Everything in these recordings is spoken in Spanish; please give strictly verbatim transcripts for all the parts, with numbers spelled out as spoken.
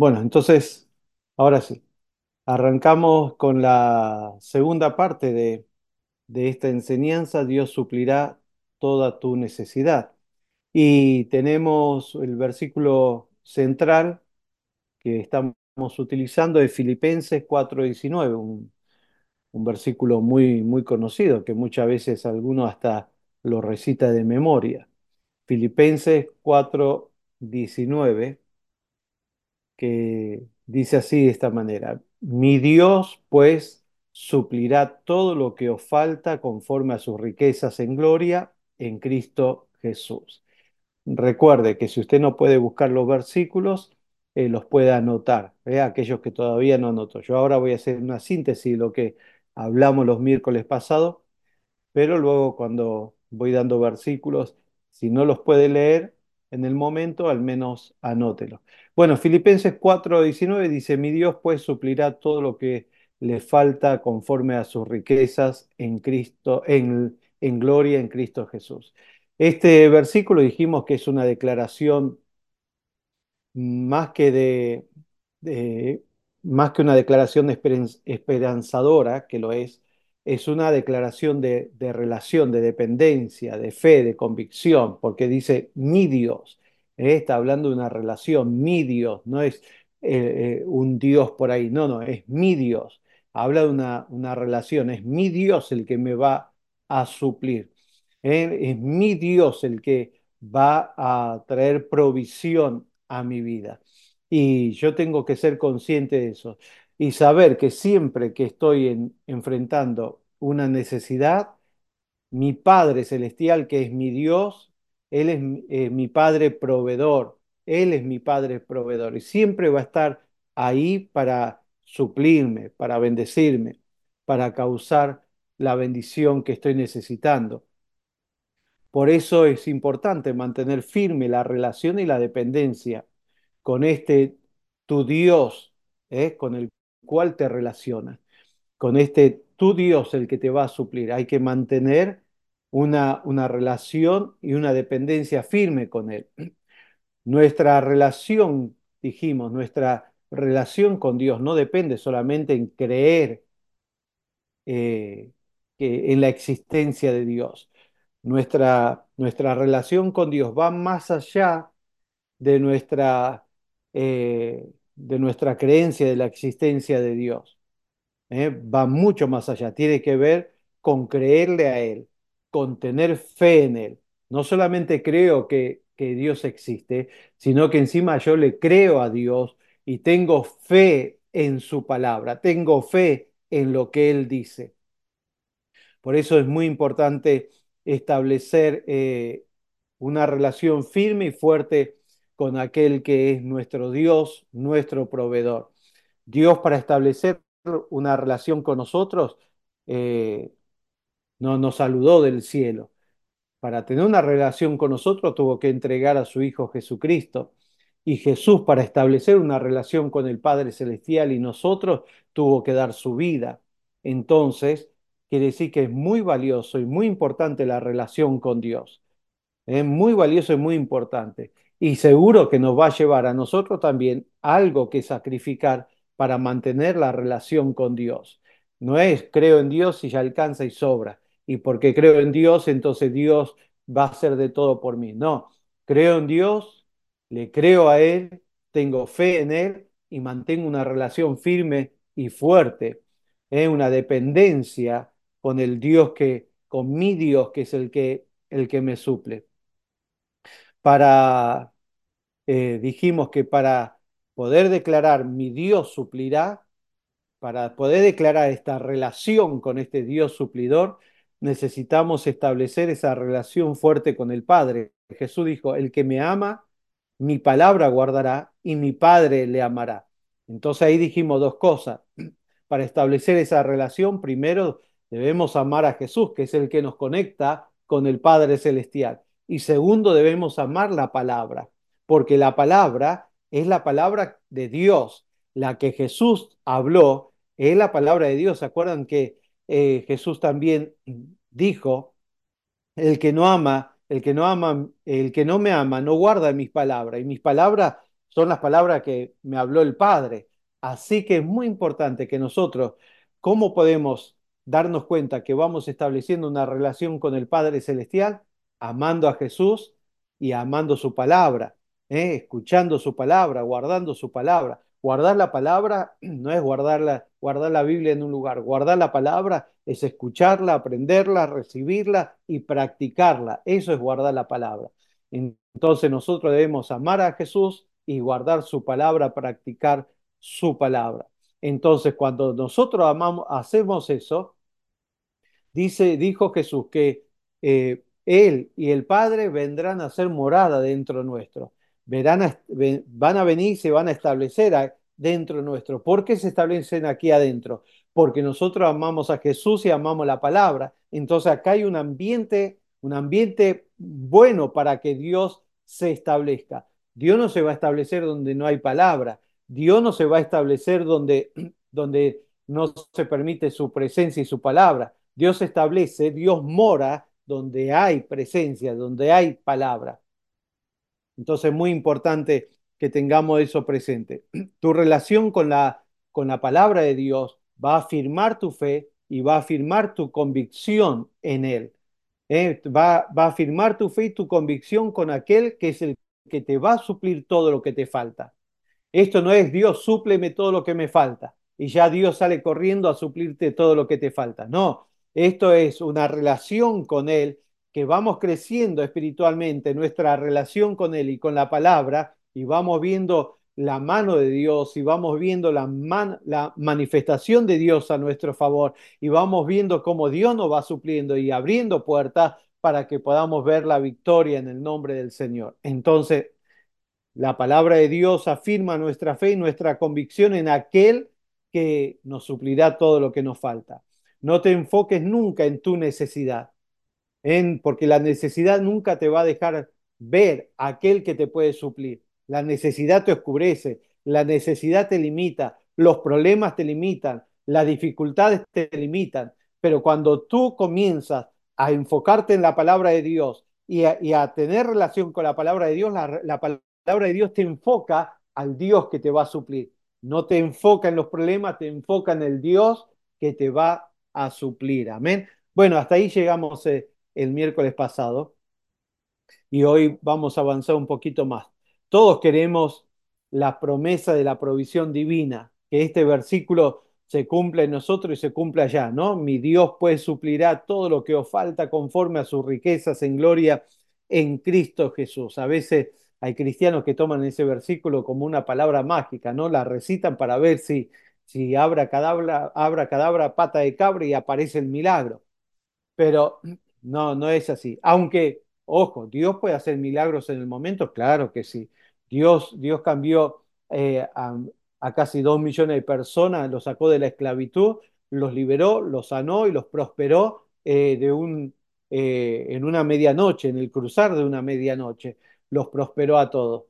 Bueno, entonces, ahora sí, arrancamos con la segunda parte de, de esta enseñanza. Dios suplirá toda tu necesidad. Y tenemos el versículo central que estamos utilizando de Filipenses cuatro diecinueve, un, un versículo muy, muy conocido que muchas veces alguno hasta lo recita de memoria. Filipenses cuatro diecinueve, que dice así de esta manera: Mi Dios, pues, suplirá todo lo que os falta conforme a sus riquezas en gloria en Cristo Jesús. Recuerde que si usted no puede buscar los versículos, eh, los puede anotar, ¿eh? Aquellos que todavía no anotó. Yo ahora voy a hacer una síntesis de lo que hablamos los miércoles pasados, pero luego cuando voy dando versículos, si no los puede leer en el momento, al menos anótelo. Bueno, Filipenses cuatro diecinueve dice: Mi Dios pues suplirá todo lo que le falta conforme a sus riquezas en Cristo, en, en gloria en Cristo Jesús. Este versículo dijimos que es una declaración más que de, de- más que una declaración esperan- esperanzadora, que lo es, es una declaración de, de relación, de dependencia, de fe, de convicción, porque dice mi Dios. ¿Eh? Está hablando de una relación, mi Dios, no es eh, eh, un Dios por ahí, no, no, es mi Dios. Habla de una, una relación, es mi Dios el que me va a suplir. ¿Eh? Es mi Dios el que va a traer provisión a mi vida. Y yo tengo que ser consciente de eso y saber que siempre que estoy en- enfrentando una necesidad, mi Padre Celestial, que es mi Dios, Él es mi, eh, mi Padre proveedor, Él es mi Padre proveedor y siempre va a estar ahí para suplirme, para bendecirme, para causar la bendición que estoy necesitando. Por eso es importante mantener firme la relación y la dependencia con este tu Dios, ¿eh? Con el cual te relacionas, con este tu Dios el que te va a suplir. Hay que mantener una, una relación y una dependencia firme con Él. Nuestra relación, dijimos, nuestra relación con Dios no depende solamente en creer eh, que en la existencia de Dios. Nuestra, nuestra relación con Dios va más allá de nuestra, eh, de nuestra creencia de la existencia de Dios. ¿Eh? Va mucho más allá. Tiene que ver con creerle a Él, con tener fe en Él. No solamente creo que, que Dios existe, sino que encima yo le creo a Dios y tengo fe en su palabra, tengo fe en lo que Él dice. Por eso es muy importante establecer eh, una relación firme y fuerte con aquel que es nuestro Dios, nuestro proveedor. Dios, para establecer una relación con nosotros, eh, no nos saludó del cielo. Para tener una relación con nosotros tuvo que entregar a su Hijo Jesucristo. Y Jesús, para establecer una relación con el Padre Celestial y nosotros, tuvo que dar su vida. Entonces, quiere decir que es muy valioso y muy importante la relación con Dios. Es muy valioso y muy importante. Y seguro que nos va a llevar a nosotros también algo que sacrificar para mantener la relación con Dios. No es creo en Dios y ya alcanza y sobra. Y porque creo en Dios, entonces Dios va a hacer de todo por mí. No, creo en Dios, le creo a Él, tengo fe en Él y mantengo una relación firme y fuerte. Es una dependencia con el Dios que, con mi Dios, que es el que, el que me suple. Para, eh, dijimos que para poder declarar mi Dios suplirá, para poder declarar esta relación con este Dios suplidor, necesitamos establecer esa relación fuerte con el Padre. Jesús dijo: el que me ama, mi palabra guardará y mi Padre le amará. Entonces ahí dijimos dos cosas. Para establecer esa relación, primero debemos amar a Jesús, que es el que nos conecta con el Padre Celestial. Y segundo, debemos amar la palabra, porque la palabra es la palabra de Dios. La que Jesús habló es la palabra de Dios. ¿Se acuerdan que eh, Jesús también dijo: el que no ama, el que no ama, el que no me ama, no guarda mis palabras, y mis palabras son las palabras que me habló el Padre. Así que es muy importante que nosotros, ¿cómo podemos darnos cuenta que vamos estableciendo una relación con el Padre Celestial? Amando a Jesús y amando su palabra, ¿eh? Escuchando su palabra, guardando su palabra. Guardar la palabra no es guardarla, guardar la Biblia en un lugar. Guardar la palabra es escucharla, aprenderla, recibirla y practicarla. Eso es guardar la palabra. Entonces nosotros debemos amar a Jesús y guardar su palabra, practicar su palabra. Entonces, cuando nosotros amamos, hacemos eso, dice, dijo Jesús que eh, Él y el Padre vendrán a ser morada dentro nuestro. Verán a- ve- van a venir y se van a establecer a- dentro nuestro. ¿Por qué se establecen aquí adentro? Porque nosotros amamos a Jesús y amamos la palabra. Entonces acá hay un ambiente, un ambiente bueno para que Dios se establezca. Dios no se va a establecer donde no hay palabra. Dios no se va a establecer donde, donde no se permite su presencia y su palabra. Dios establece, Dios mora donde hay presencia, donde hay palabra. Entonces es muy importante que tengamos eso presente. Tu relación con la, con la palabra de Dios va a afirmar tu fe y va a afirmar tu convicción en Él. ¿Eh? Va, va a afirmar tu fe y tu convicción con aquel que es el que te va a suplir todo lo que te falta. Esto no es Dios, súpleme todo lo que me falta. Y ya Dios sale corriendo a suplirte todo lo que te falta. No, esto es una relación con Él, que vamos creciendo espiritualmente, nuestra relación con Él y con la palabra, y vamos viendo la mano de Dios y vamos viendo la, man, la manifestación de Dios a nuestro favor y vamos viendo cómo Dios nos va supliendo y abriendo puertas para que podamos ver la victoria en el nombre del Señor. Entonces, la palabra de Dios afirma nuestra fe y nuestra convicción en aquel que nos suplirá todo lo que nos falta. No te enfoques nunca en tu necesidad, en, porque la necesidad nunca te va a dejar ver a aquel que te puede suplir. La necesidad te oscurece, la necesidad te limita, los problemas te limitan, las dificultades te limitan, pero cuando tú comienzas a enfocarte en la palabra de Dios y a, y a tener relación con la palabra de Dios, la, la palabra de Dios te enfoca al Dios que te va a suplir. No te enfoca en los problemas, te enfoca en el Dios que te va a suplir. Amén. Bueno, hasta ahí llegamos eh, el miércoles pasado y hoy vamos a avanzar un poquito más. Todos queremos la promesa de la provisión divina, que este versículo se cumpla en nosotros y se cumpla allá, ¿no? Mi Dios pues suplirá todo lo que os falta conforme a sus riquezas en gloria en Cristo Jesús. A veces hay cristianos que toman ese versículo como una palabra mágica, ¿no? La recitan para ver si, si abra cadabra, abra cadabra, pata de cabra y aparece el milagro. Pero no, no es así. Aunque, ojo, Dios puede hacer milagros en el momento, claro que sí. Dios, Dios cambió eh, a, a casi dos millones de personas, los sacó de la esclavitud, los liberó, los sanó y los prosperó eh, de un, eh, en una medianoche, en el cruzar de una medianoche, los prosperó a todos.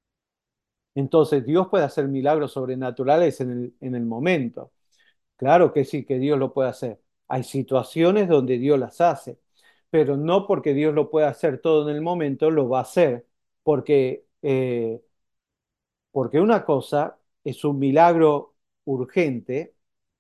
Entonces, Dios puede hacer milagros sobrenaturales en el, en el momento. Claro que sí, que Dios lo puede hacer. Hay situaciones donde Dios las hace, pero no porque Dios lo pueda hacer todo en el momento, lo va a hacer, porque, eh, porque una cosa es un milagro urgente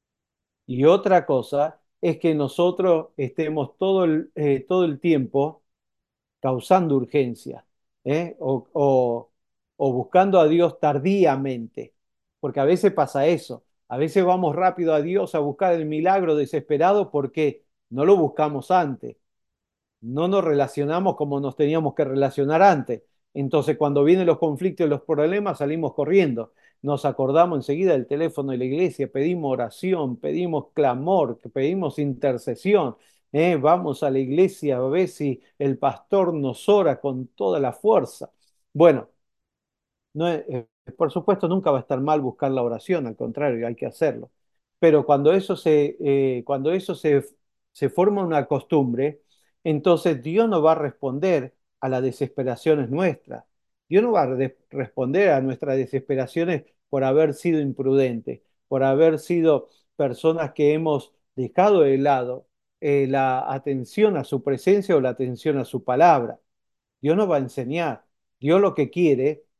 y otra cosa es que nosotros estemos todo el, eh, todo el tiempo causando urgencia, ¿eh? O, o- o buscando a Dios tardíamente, porque a veces pasa eso, a veces vamos rápido a Dios a buscar el milagro desesperado porque no lo buscamos antes, no nos relacionamos como nos teníamos que relacionar antes. Entonces, cuando vienen los conflictos y los problemas, salimos corriendo. Nos acordamos enseguida del teléfono de la iglesia, pedimos oración, pedimos clamor, pedimos intercesión. ¿Eh? Vamos a la iglesia a ver si el pastor nos ora con toda la fuerza. Bueno, no es- eh, por supuesto, nunca va a estar mal buscar la oración, al contrario, hay que hacerlo. Pero cuando eso se, eh, cuando eso se, se forma una costumbre, entonces Dios no va a responder a las desesperaciones nuestras. Dios no va a re- responder a nuestras desesperaciones por haber sido imprudentes, por haber sido personas que hemos dejado de lado eh, la atención a su presencia o la atención a su palabra. Dios nos va a enseñar. Dios lo que quiere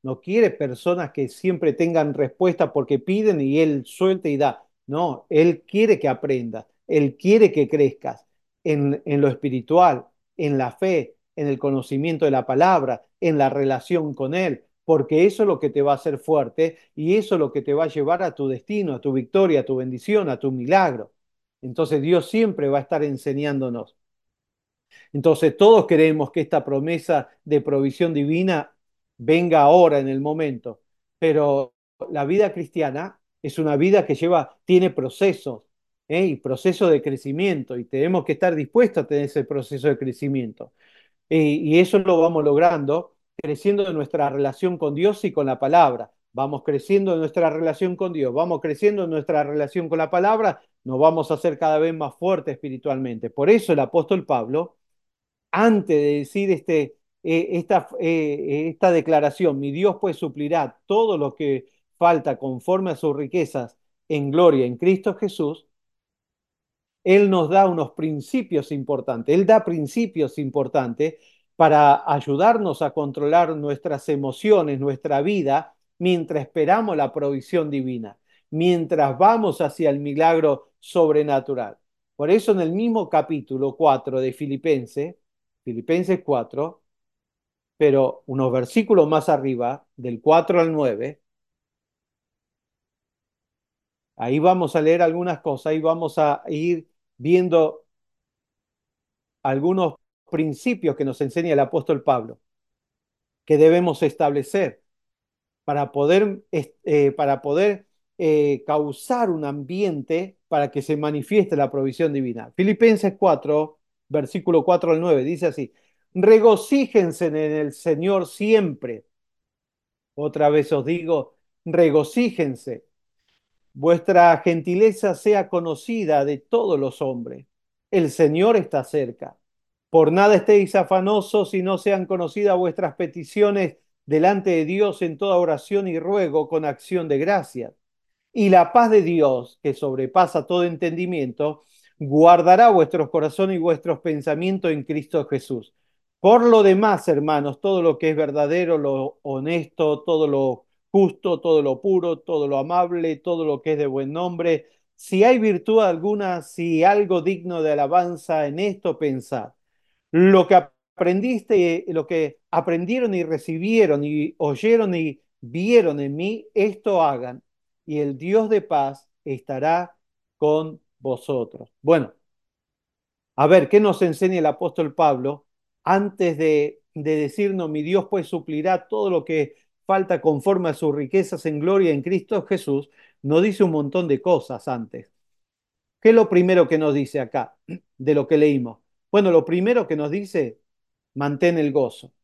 No quiere personas que siempre tengan respuesta porque piden y Él suelta y da. No, Él quiere que aprendas, Él quiere que crezcas en, en lo espiritual, en la fe, en el conocimiento de la palabra, en la relación con Él, porque eso es lo que te va a hacer fuerte y eso es lo que te va a llevar a tu destino, a tu victoria, a tu bendición, a tu milagro. Entonces Dios siempre va a estar enseñándonos. Entonces todos queremos que esta promesa de provisión divina venga ahora en el momento, pero la vida cristiana es una vida que lleva, tiene procesos, ¿eh? Y procesos de crecimiento y tenemos que estar dispuestos a tener ese proceso de crecimiento. Y, y eso lo vamos logrando creciendo en nuestra relación con Dios y con la palabra. Vamos creciendo en nuestra relación con Dios, vamos creciendo en nuestra relación con la palabra, nos vamos a hacer cada vez más fuertes espiritualmente. Por eso el apóstol Pablo, antes de decir este, eh, esta, eh, esta declaración, mi Dios pues suplirá todo lo que falta conforme a sus riquezas en gloria en Cristo Jesús, Él nos da unos principios importantes, Él da principios importantes para ayudarnos a controlar nuestras emociones, nuestra vida, mientras esperamos la provisión divina, mientras vamos hacia el milagro sobrenatural. Por eso en el mismo capítulo cuatro de Filipenses, Filipenses cuatro, pero unos versículos más arriba, del cuatro al nueve, ahí vamos a leer algunas cosas y vamos a ir viendo algunos principios que nos enseña el apóstol Pablo, que debemos establecer para poder, eh, para poder eh, causar un ambiente para que se manifieste la provisión divina. Filipenses cuatro, versículo cuatro al nueve, dice así: regocíjense en el Señor siempre. Otra vez os digo, regocíjense. Vuestra gentileza sea conocida de todos los hombres. El Señor está cerca. Por nada estéis afanosos y no sean conocidas vuestras peticiones delante de Dios en toda oración y ruego con acción de gracias. Y la paz de Dios, que sobrepasa todo entendimiento, guardará vuestros corazones y vuestros pensamientos en Cristo Jesús. Por lo demás, hermanos, todo lo que es verdadero, lo honesto, todo lo justo, todo lo puro, todo lo amable, todo lo que es de buen nombre, si hay virtud alguna, si algo digno de alabanza, en esto pensad. Lo que aprendiste, lo que aprendieron y recibieron y oyeron y vieron en mí, esto hagan, y el Dios de paz estará con vosotros. Bueno, a ver, ¿qué nos enseña el apóstol Pablo antes de, de decirnos, mi Dios pues suplirá todo lo que falta conforme a sus riquezas en gloria en Cristo Jesús? Nos dice un montón de cosas antes. ¿Qué es lo primero que nos dice acá de lo que leímos? Bueno, lo primero que nos dice, mantén el gozo,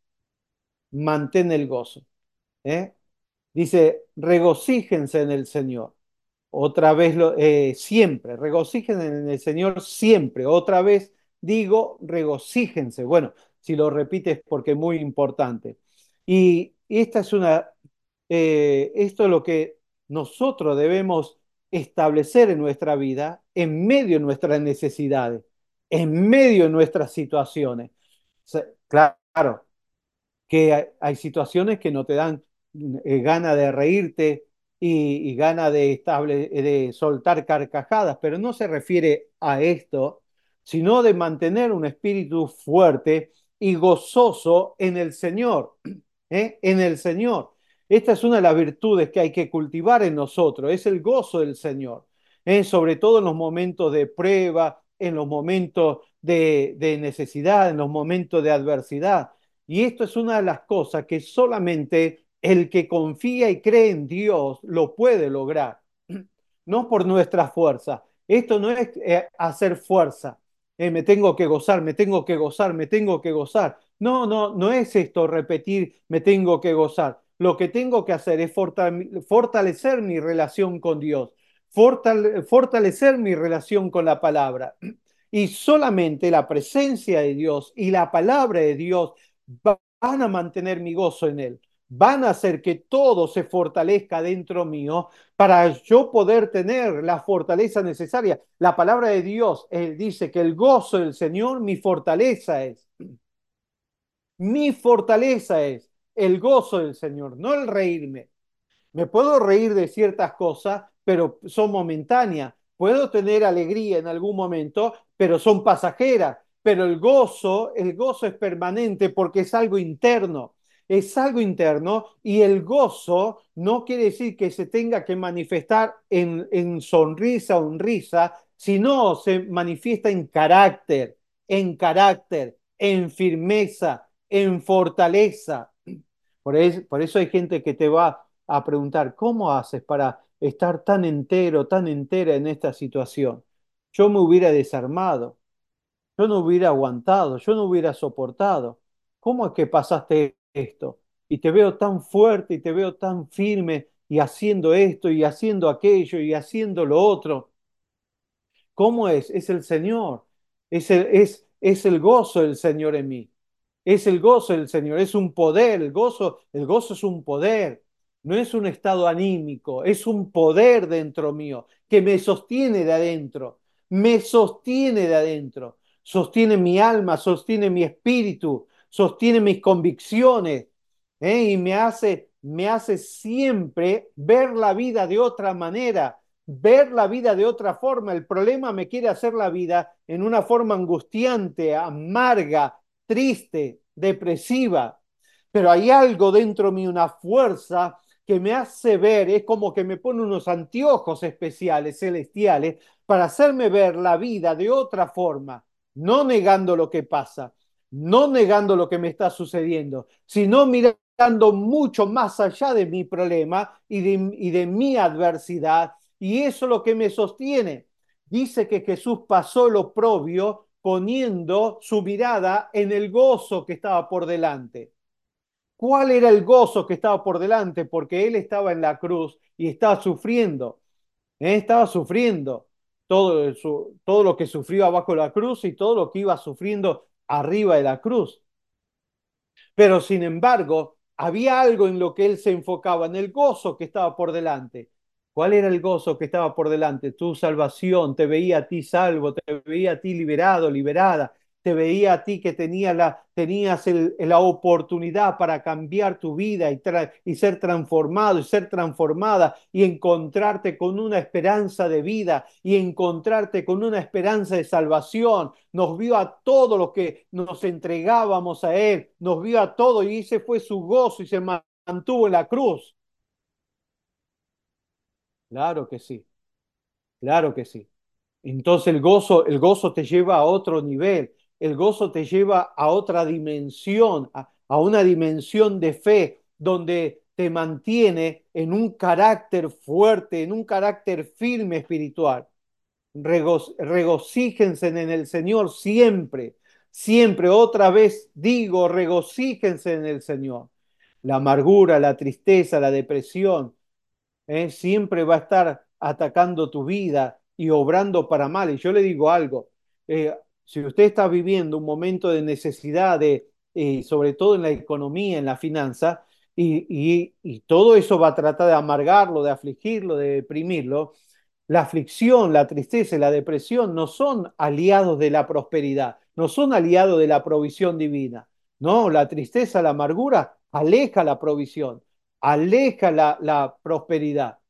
mantén el gozo. ¿Eh? Dice, regocíjense en el Señor. Otra vez, lo, eh, siempre, regocíjense en el Señor siempre. Otra vez digo, regocíjense. Bueno, si lo repites porque es muy importante. Y esta es una, eh, esto es lo que nosotros debemos establecer en nuestra vida, en medio de nuestras necesidades, en medio de nuestras situaciones. O sea, claro, que hay, hay situaciones que no te dan eh, gana de reírte y, y gana de, estable, de soltar carcajadas, pero no se refiere a esto, sino de mantener un espíritu fuerte y gozoso en el Señor, ¿eh? En el Señor. Esta es una de las virtudes que hay que cultivar en nosotros, es el gozo del Señor, ¿eh? Sobre todo en los momentos de prueba, en los momentos de, de necesidad, en los momentos de adversidad. Y esto es una de las cosas que solamente el que confía y cree en Dios lo puede lograr, no por nuestra fuerza. Esto no es eh, hacer fuerza. Eh, me tengo que gozar, me tengo que gozar, me tengo que gozar. No, no, no es esto repetir, me tengo que gozar. Lo que tengo que hacer es fortalecer mi relación con Dios, fortale fortalecer mi relación con la palabra. Y solamente la presencia de Dios y la palabra de Dios van a mantener mi gozo en él, van a hacer que todo se fortalezca dentro mío para yo poder tener la fortaleza necesaria. La palabra de Dios, él dice que el gozo del Señor mi fortaleza es. Mi fortaleza es. el gozo del Señor, no el reírme. Me puedo reír de ciertas cosas, pero son momentáneas. Puedo tener alegría en algún momento, pero son pasajeras. Pero el gozo, el gozo es permanente porque es algo interno. Es algo interno y el gozo no quiere decir que se tenga que manifestar en, en sonrisa o en risa, sino se manifiesta en carácter, en carácter, en firmeza, en fortaleza. Por eso, por eso hay gente que te va a preguntar, ¿cómo haces para estar tan entero, tan entera en esta situación? Yo me hubiera desarmado, yo no hubiera aguantado, yo no hubiera soportado. ¿Cómo es que pasaste esto? Y te veo tan fuerte y te veo tan firme y haciendo esto y haciendo aquello y haciendo lo otro. ¿Cómo es? Es el Señor. Es el, es, es el gozo del Señor en mí. Es el gozo del Señor. Es un poder. El gozo, el gozo es un poder. No es un estado anímico. Es un poder dentro mío que me sostiene de adentro. Me sostiene de adentro. Sostiene mi alma, sostiene mi espíritu, sostiene mis convicciones. ¿Eh? Y me hace, me hace siempre ver la vida de otra manera, ver la vida de otra forma. El problema me quiere hacer la vida en una forma angustiante, amarga, triste, depresiva. Pero hay algo dentro de mí, una fuerza que me hace ver, es como que me pone unos anteojos especiales, celestiales, para hacerme ver la vida de otra forma, no negando lo que pasa, no negando lo que me está sucediendo, sino mirando mucho más allá de mi problema y de, y de mi adversidad, y eso es lo que me sostiene. Dice que Jesús pasó lo oprobio poniendo su mirada en el gozo que estaba por delante. ¿Cuál era el gozo que estaba por delante? Porque él estaba en la cruz y estaba sufriendo. ¿eh? Estaba sufriendo todo, su, todo lo que sufrió abajo de la cruz y todo lo que iba sufriendo arriba de la cruz. Pero sin embargo, había algo en lo que él se enfocaba, en el gozo que estaba por delante. ¿Cuál era el gozo que estaba por delante? Tu salvación, te veía a ti salvo, te veía a ti liberado, liberada, te veía a ti que tenía la, tenías el, la oportunidad para cambiar tu vida y, tra y ser transformado y ser transformada y encontrarte con una esperanza de vida y encontrarte con una esperanza de salvación. Nos vio a todos los que nos entregábamos a Él, nos vio a todos y ese fue su gozo y se mantuvo en la cruz. Claro que sí, claro que sí. Entonces el gozo, el gozo te lleva a otro nivel, el gozo te lleva a otra dimensión, a, a una dimensión de fe donde te mantiene en un carácter fuerte, en un carácter firme espiritual. Rego, regocíjense en el Señor siempre, siempre, otra vez digo, regocíjense en el Señor. La amargura, la tristeza, la depresión, ¿eh? Siempre va a estar atacando tu vida y obrando para mal. Y yo le digo algo, eh, si usted está viviendo un momento de necesidad, de, eh, sobre todo en la economía, en la finanza, y, y, y todo eso va a tratar de amargarlo, de afligirlo, de deprimirlo, la aflicción, la tristeza y la depresión no son aliados de la prosperidad, no son aliados de la provisión divina. No, la tristeza, la amargura aleja la provisión, aleja la, la prosperidad.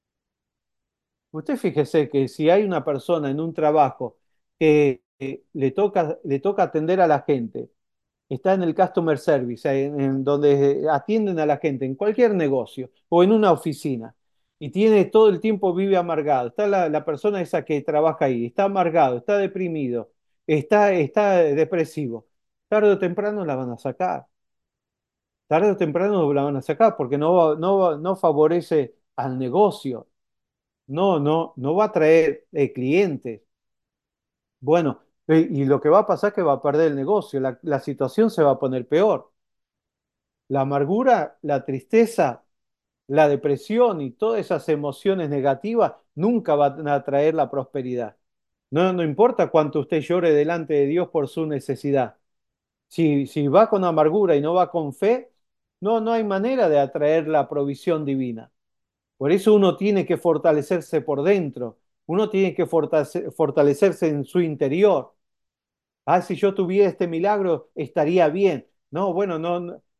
Usted fíjese que si hay una persona en un trabajo que eh, le toca, le toca atender a la gente, está en el customer service, en, en donde atienden a la gente, en cualquier negocio o en una oficina, y tiene todo el tiempo vive amargado, está la, la persona esa que trabaja ahí, está amargado, está deprimido, está, está depresivo, tarde o temprano la van a sacar, tarde o temprano la van a sacar porque no, no, no favorece al negocio. No, no, no va a traer eh, clientes. Bueno, eh, y lo que va a pasar es que va a perder el negocio, la, la situación se va a poner peor. La amargura, la tristeza, la depresión y todas esas emociones negativas nunca van a traer la prosperidad. No, no importa cuánto usted llore delante de Dios por su necesidad. Si, si va con amargura y no va con fe, no, no hay manera de atraer la provisión divina. Por eso uno tiene que fortalecerse por dentro, uno tiene que fortalecer- fortalecerse en su interior. Ah, si yo tuviera este milagro, estaría bien. No, bueno, no, no.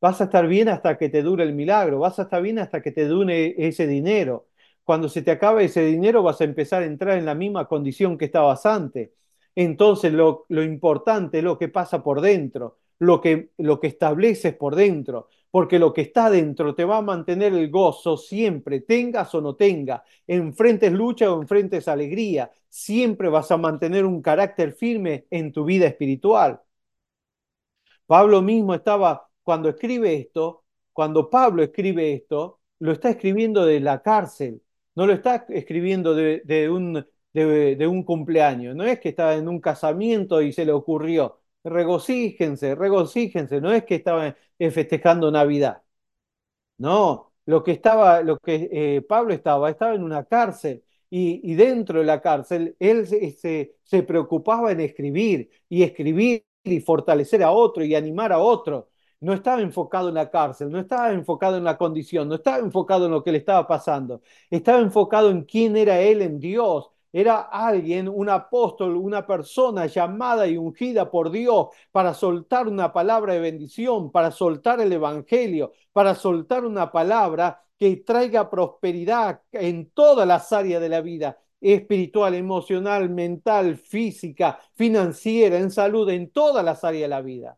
Vas a estar bien hasta que te dure el milagro, vas a estar bien hasta que te dure ese dinero. Cuando se te acabe ese dinero vas a empezar a entrar en la misma condición que estabas antes. Entonces lo, lo importante es lo que pasa por dentro, lo que, lo que estableces por dentro, porque lo que está dentro te va a mantener el gozo siempre, tengas o no tengas, enfrentes lucha o enfrentes alegría, siempre vas a mantener un carácter firme en tu vida espiritual. Pablo mismo estaba, cuando escribe esto, cuando Pablo escribe esto, lo está escribiendo de la cárcel, no lo está escribiendo de, de un, de, de un cumpleaños, no es que estaba en un casamiento y se le ocurrió, regocíjense, regocíjense, no es que estaba eh, festejando Navidad. No, lo que estaba, lo que eh, Pablo estaba, estaba en una cárcel y, y dentro de la cárcel él se, se, se preocupaba en escribir y escribir y fortalecer a otro y animar a otro. No estaba enfocado en la cárcel, no estaba enfocado en la condición, no estaba enfocado en lo que le estaba pasando, estaba enfocado en quién era él en Dios. Era alguien, un apóstol, una persona llamada y ungida por Dios para soltar una palabra de bendición, para soltar el evangelio, para soltar una palabra que traiga prosperidad en todas las áreas de la vida, espiritual, emocional, mental, física, financiera, en salud, en todas las áreas de la vida.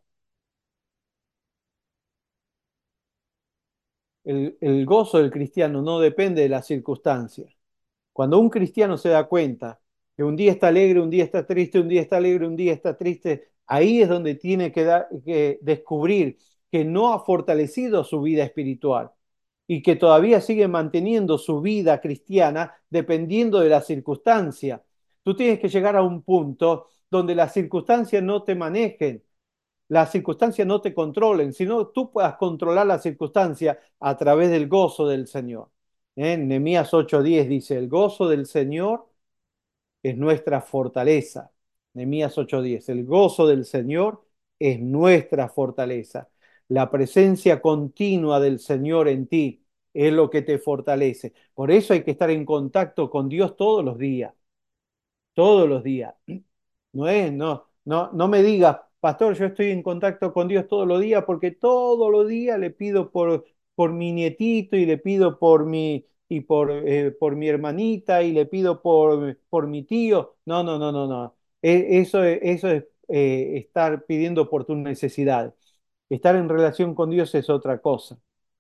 El, el gozo del cristiano no depende de las circunstancias. Cuando un cristiano se da cuenta que un día está alegre, un día está triste, un día está alegre, un día está triste, ahí es donde tiene que, da- que descubrir que no ha fortalecido su vida espiritual y que todavía sigue manteniendo su vida cristiana dependiendo de la circunstancia. Tú tienes que llegar a un punto donde las circunstancias no te manejen, las circunstancias no te controlen, sino tú puedas controlar las circunstancias a través del gozo del Señor. En Nehemías ocho diez dice, el gozo del Señor es nuestra fortaleza. Nehemías ocho diez, el gozo del Señor es nuestra fortaleza. La presencia continua del Señor en ti es lo que te fortalece. Por eso hay que estar en contacto con Dios todos los días, todos los días. No es, no, no, no me digas, pastor, yo estoy en contacto con Dios todos los días porque todos los días le pido por, por mi nietito y le pido por mi, y por, eh, por mi hermanita y le pido por, por mi tío. No, no, no, no, no. E- Eso, es- eso es eh, estar pidiendo por tus necesidades. Estar en relación con Dios es otra cosa.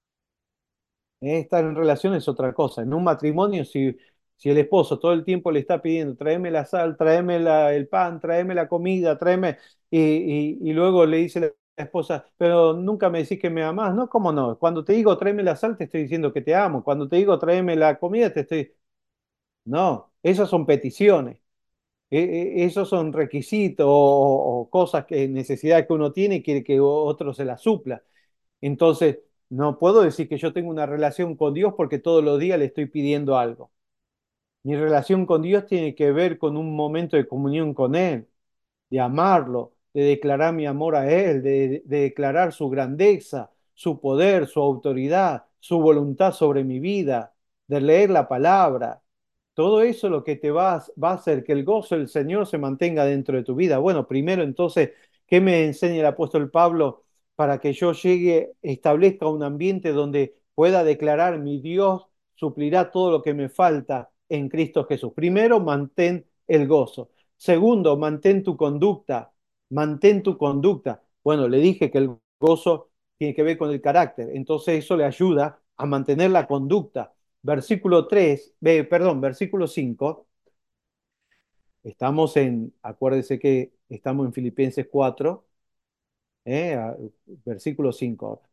¿Eh? Estar en relación es otra cosa. En un matrimonio, si, si el esposo todo el tiempo le está pidiendo, tráeme la sal, tráeme la- el pan, tráeme la comida, tráeme, y, y- y luego le dice la esposa, pero nunca me decís que me amás, ¿no? ¿Cómo no? Cuando te digo tráeme la sal, te estoy diciendo que te amo. Cuando te digo tráeme la comida, te estoy... No, esas son peticiones. E- e- Esos son requisitos o, o cosas que, necesidades que uno tiene y quiere que otro se las supla. Entonces, no puedo decir que yo tengo una relación con Dios porque todos los días le estoy pidiendo algo. Mi relación con Dios tiene que ver con un momento de comunión con Él, de amarlo, de declarar mi amor a Él, de, de declarar su grandeza, su poder, su autoridad, su voluntad sobre mi vida, de leer la palabra. Todo eso lo que te va a, va a hacer que el gozo del Señor se mantenga dentro de tu vida. Bueno, primero entonces, ¿qué me enseña el apóstol Pablo para que yo llegue, establezca un ambiente donde pueda declarar mi Dios suplirá todo lo que me falta en Cristo Jesús? Primero, mantén el gozo. Segundo, mantén tu conducta, mantén tu conducta. Bueno, le dije que el gozo tiene que ver con el carácter, entonces eso le ayuda a mantener la conducta. Versículo tres, eh, perdón, versículo cinco. Estamos en, acuérdese que estamos en Filipenses cuatro, eh, a- versículo cinco ahora.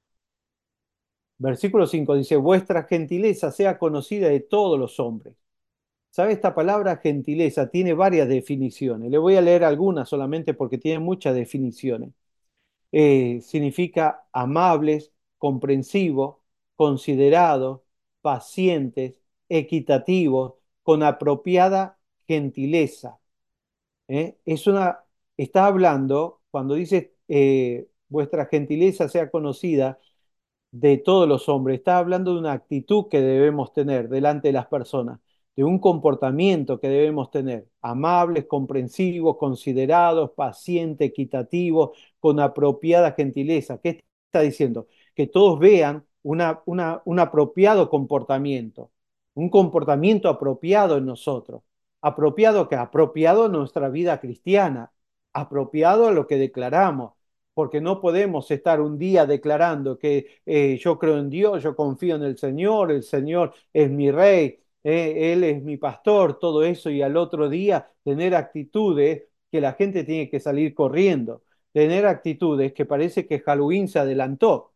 Versículo cinco dice, vuestra gentileza sea conocida de todos los hombres. ¿Sabe? Esta palabra gentileza tiene varias definiciones. Le voy a leer algunas solamente porque tiene muchas definiciones. Eh, significa amables, comprensivos, considerados, pacientes, equitativos, con apropiada gentileza. ¿Eh? Es una, está hablando, cuando dice eh, vuestra gentileza sea conocida, de todos los hombres. Está hablando de una actitud que debemos tener delante de las personas, de un comportamiento que debemos tener, amables, comprensivos, considerados, pacientes, equitativos, con apropiada gentileza. ¿Qué está diciendo? Que todos vean una, una, un apropiado comportamiento, un comportamiento apropiado en nosotros. Apropiado que apropiado en nuestra vida cristiana, apropiado a lo que declaramos, porque no podemos estar un día declarando que eh, yo creo en Dios, yo confío en el Señor, el Señor es mi rey, eh, Él es mi pastor, todo eso, y al otro día tener actitudes que la gente tiene que salir corriendo, tener actitudes que parece que Halloween se adelantó.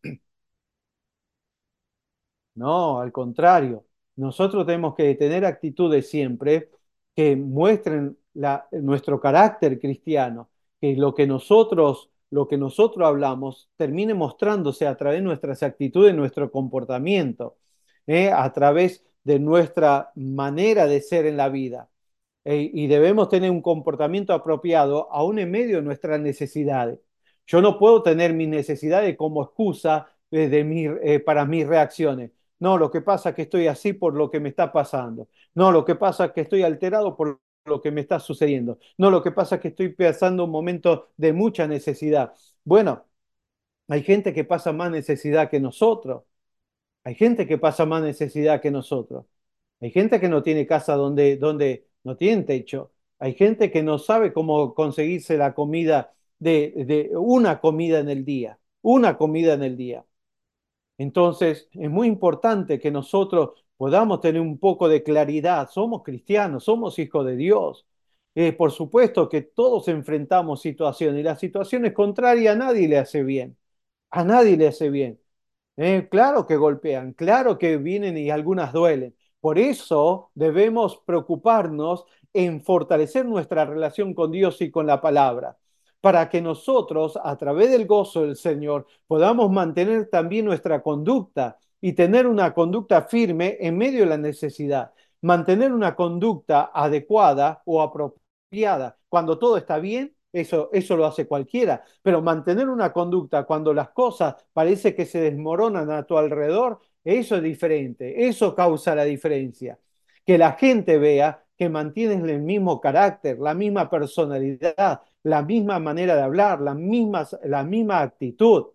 No, al contrario, nosotros tenemos que tener actitudes siempre que muestren la- nuestro carácter cristiano, que lo que nosotros, lo que nosotros hablamos termine mostrándose a través de nuestras actitudes, nuestro comportamiento, ¿eh? A través de nuestra manera de ser en la vida. Eh, y debemos tener un comportamiento apropiado aún en medio de nuestras necesidades. Yo no puedo tener mis necesidades como excusa eh, de mi- eh, para mis reacciones. No, lo que pasa es que estoy así por lo que me está pasando. No, lo que pasa es que estoy alterado por lo que me está sucediendo. No, lo que pasa es que estoy pasando un momento de mucha necesidad. Bueno, hay gente que pasa más necesidad que nosotros. Hay gente que pasa más necesidad que nosotros. Hay gente que no tiene casa donde, donde no tienen techo. Hay gente que no sabe cómo conseguirse la comida de, de una comida en el día. Una comida en el día. Entonces, es muy importante que nosotros podamos tener un poco de claridad. Somos cristianos, somos hijos de Dios. Eh, por supuesto que todos enfrentamos situaciones y las situaciones contrarias a nadie le hace bien. A nadie le hace bien. Eh, claro que golpean, claro que vienen y algunas duelen. Por eso debemos preocuparnos en fortalecer nuestra relación con Dios y con la palabra, para que nosotros, a través del gozo del Señor, podamos mantener también nuestra conducta y tener una conducta firme en medio de la necesidad, mantener una conducta adecuada o apropiada. Cuando todo está bien, eso, eso lo hace cualquiera, pero mantener una conducta cuando las cosas parece que se desmoronan a tu alrededor, eso es diferente, eso causa la diferencia. Que la gente vea que mantienes el mismo carácter, la misma personalidad, la misma manera de hablar, la misma, la misma actitud.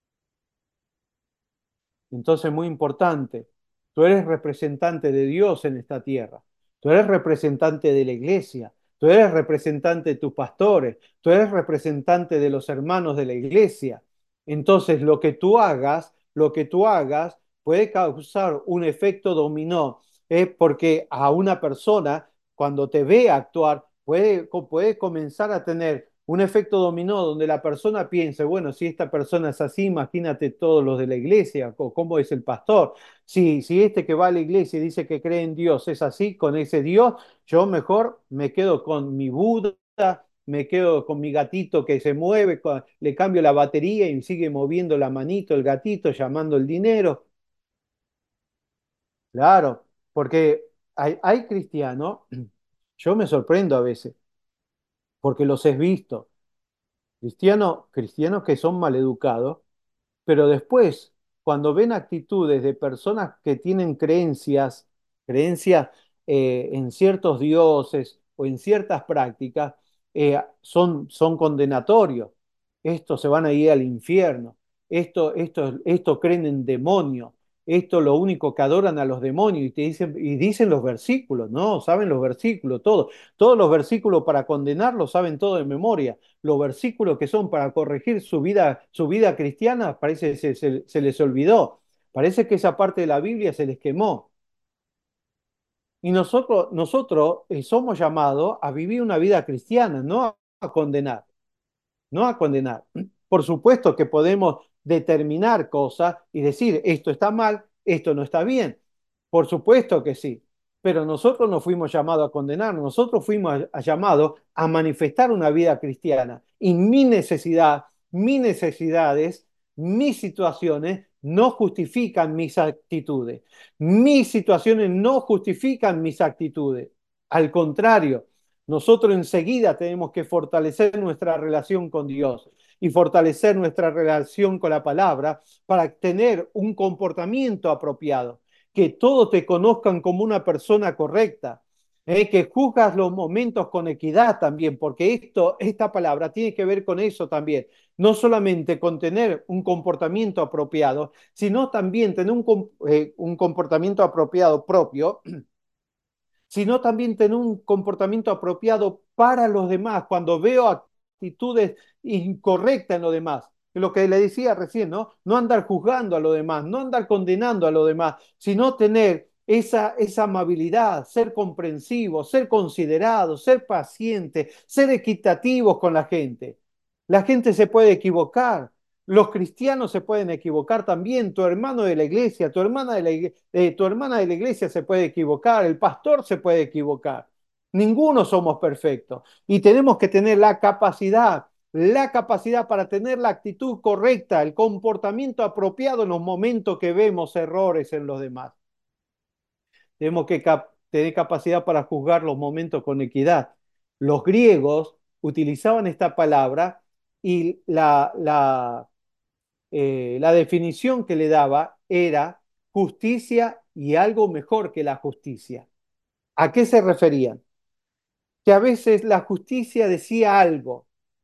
Entonces, muy importante, tú eres representante de Dios en esta tierra, tú eres representante de la iglesia, tú eres representante de tus pastores, tú eres representante de los hermanos de la iglesia. Entonces, lo que tú hagas, lo que tú hagas puede causar un efecto dominó, ¿eh? Porque a una persona, cuando te ve actuar, puede, puede comenzar a tener un efecto dominó donde la persona piense, bueno, si esta persona es así, imagínate todos los de la iglesia, o cómo es el pastor. Si, si este que va a la iglesia y dice que cree en Dios es así, con ese Dios, yo mejor me quedo con mi Buda, me quedo con mi gatito que se mueve, con- le cambio la batería y sigue moviendo la manito el gatito, llamando el dinero. Claro, porque hay, hay cristianos, yo me sorprendo a veces, porque los he visto, cristianos, cristianos que son maleducados. Pero después, cuando ven actitudes de personas que tienen creencias, creencias eh, en ciertos dioses o en ciertas prácticas, eh, son, son condenatorios. Estos se van a ir al infierno. Esto, esto, esto creen en demonios. Esto lo único que adoran a los demonios. Y te dicen, y dicen los versículos, ¿no? Saben los versículos, todo. Todos los versículos para condenarlos saben todo de memoria. Los versículos que son para corregir su vida, su vida cristiana, parece que se, se- se les olvidó. Parece que esa parte de la Biblia se les quemó. Y nosotros, nosotros eh, somos llamados a vivir una vida cristiana, no a a condenar, no a condenar. Por supuesto que podemos determinar cosas y decir, esto está mal, esto no está bien. Por supuesto que sí. Pero nosotros no fuimos llamados a condenar, nosotros fuimos a- a llamados a manifestar una vida cristiana. Y mi necesidad, mis necesidades, mis situaciones no justifican mis actitudes. Mis situaciones no justifican mis actitudes. Al contrario, nosotros enseguida tenemos que fortalecer nuestra relación con Dios y fortalecer nuestra relación con la palabra para tener un comportamiento apropiado, que todos te conozcan como una persona correcta. Eh, que juzgas los momentos con equidad también, porque esto, esta palabra tiene que ver con eso también. No solamente con tener un comportamiento apropiado, sino también tener un, com- eh, un comportamiento apropiado propio, sino también tener un comportamiento apropiado para los demás, cuando veo actitudes incorrectas en los demás. Lo que le decía recién, ¿no? No andar juzgando a los demás, no andar condenando a los demás, sino tener esa, esa amabilidad, ser comprensivo, ser considerado, ser paciente, ser equitativos con la gente. La gente se puede equivocar, los cristianos se pueden equivocar también, tu hermano de la iglesia, tu hermana de la, igle- eh, tu hermana de la iglesia se puede equivocar, el pastor se puede equivocar. Ninguno somos perfectos y tenemos que tener la capacidad, la capacidad para tener la actitud correcta, el comportamiento apropiado en los momentos que vemos errores en los demás. Tenemos que cap- tener capacidad para juzgar los momentos con equidad. Los griegos utilizaban esta palabra y la, la eh, la definición que le daba era justicia y algo mejor que la justicia. ¿A qué se referían? Que a veces la justicia decía algo,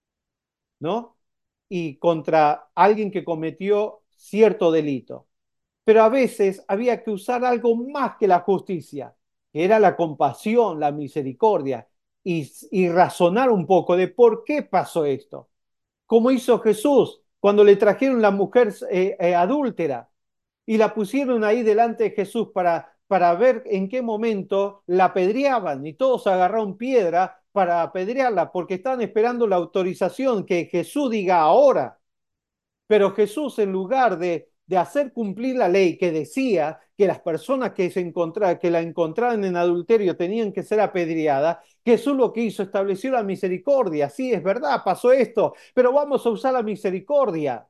¿no? Y contra alguien que cometió cierto delito. Pero a veces había que usar algo más que la justicia, que era la compasión, la misericordia, y, y razonar un poco de por qué pasó esto. Como hizo Jesús cuando le trajeron la mujer eh, eh, adúltera y la pusieron ahí delante de Jesús para, para ver en qué momento la apedreaban y todos agarraron piedra para apedrearla porque estaban esperando la autorización que Jesús diga ahora. Pero Jesús, en lugar de, de hacer cumplir la ley que decía que las personas que, se encontra, que la encontraban en adulterio tenían que ser apedreadas, Jesús lo que hizo, estableció la misericordia. Sí, es verdad, pasó esto, pero vamos a usar la misericordia.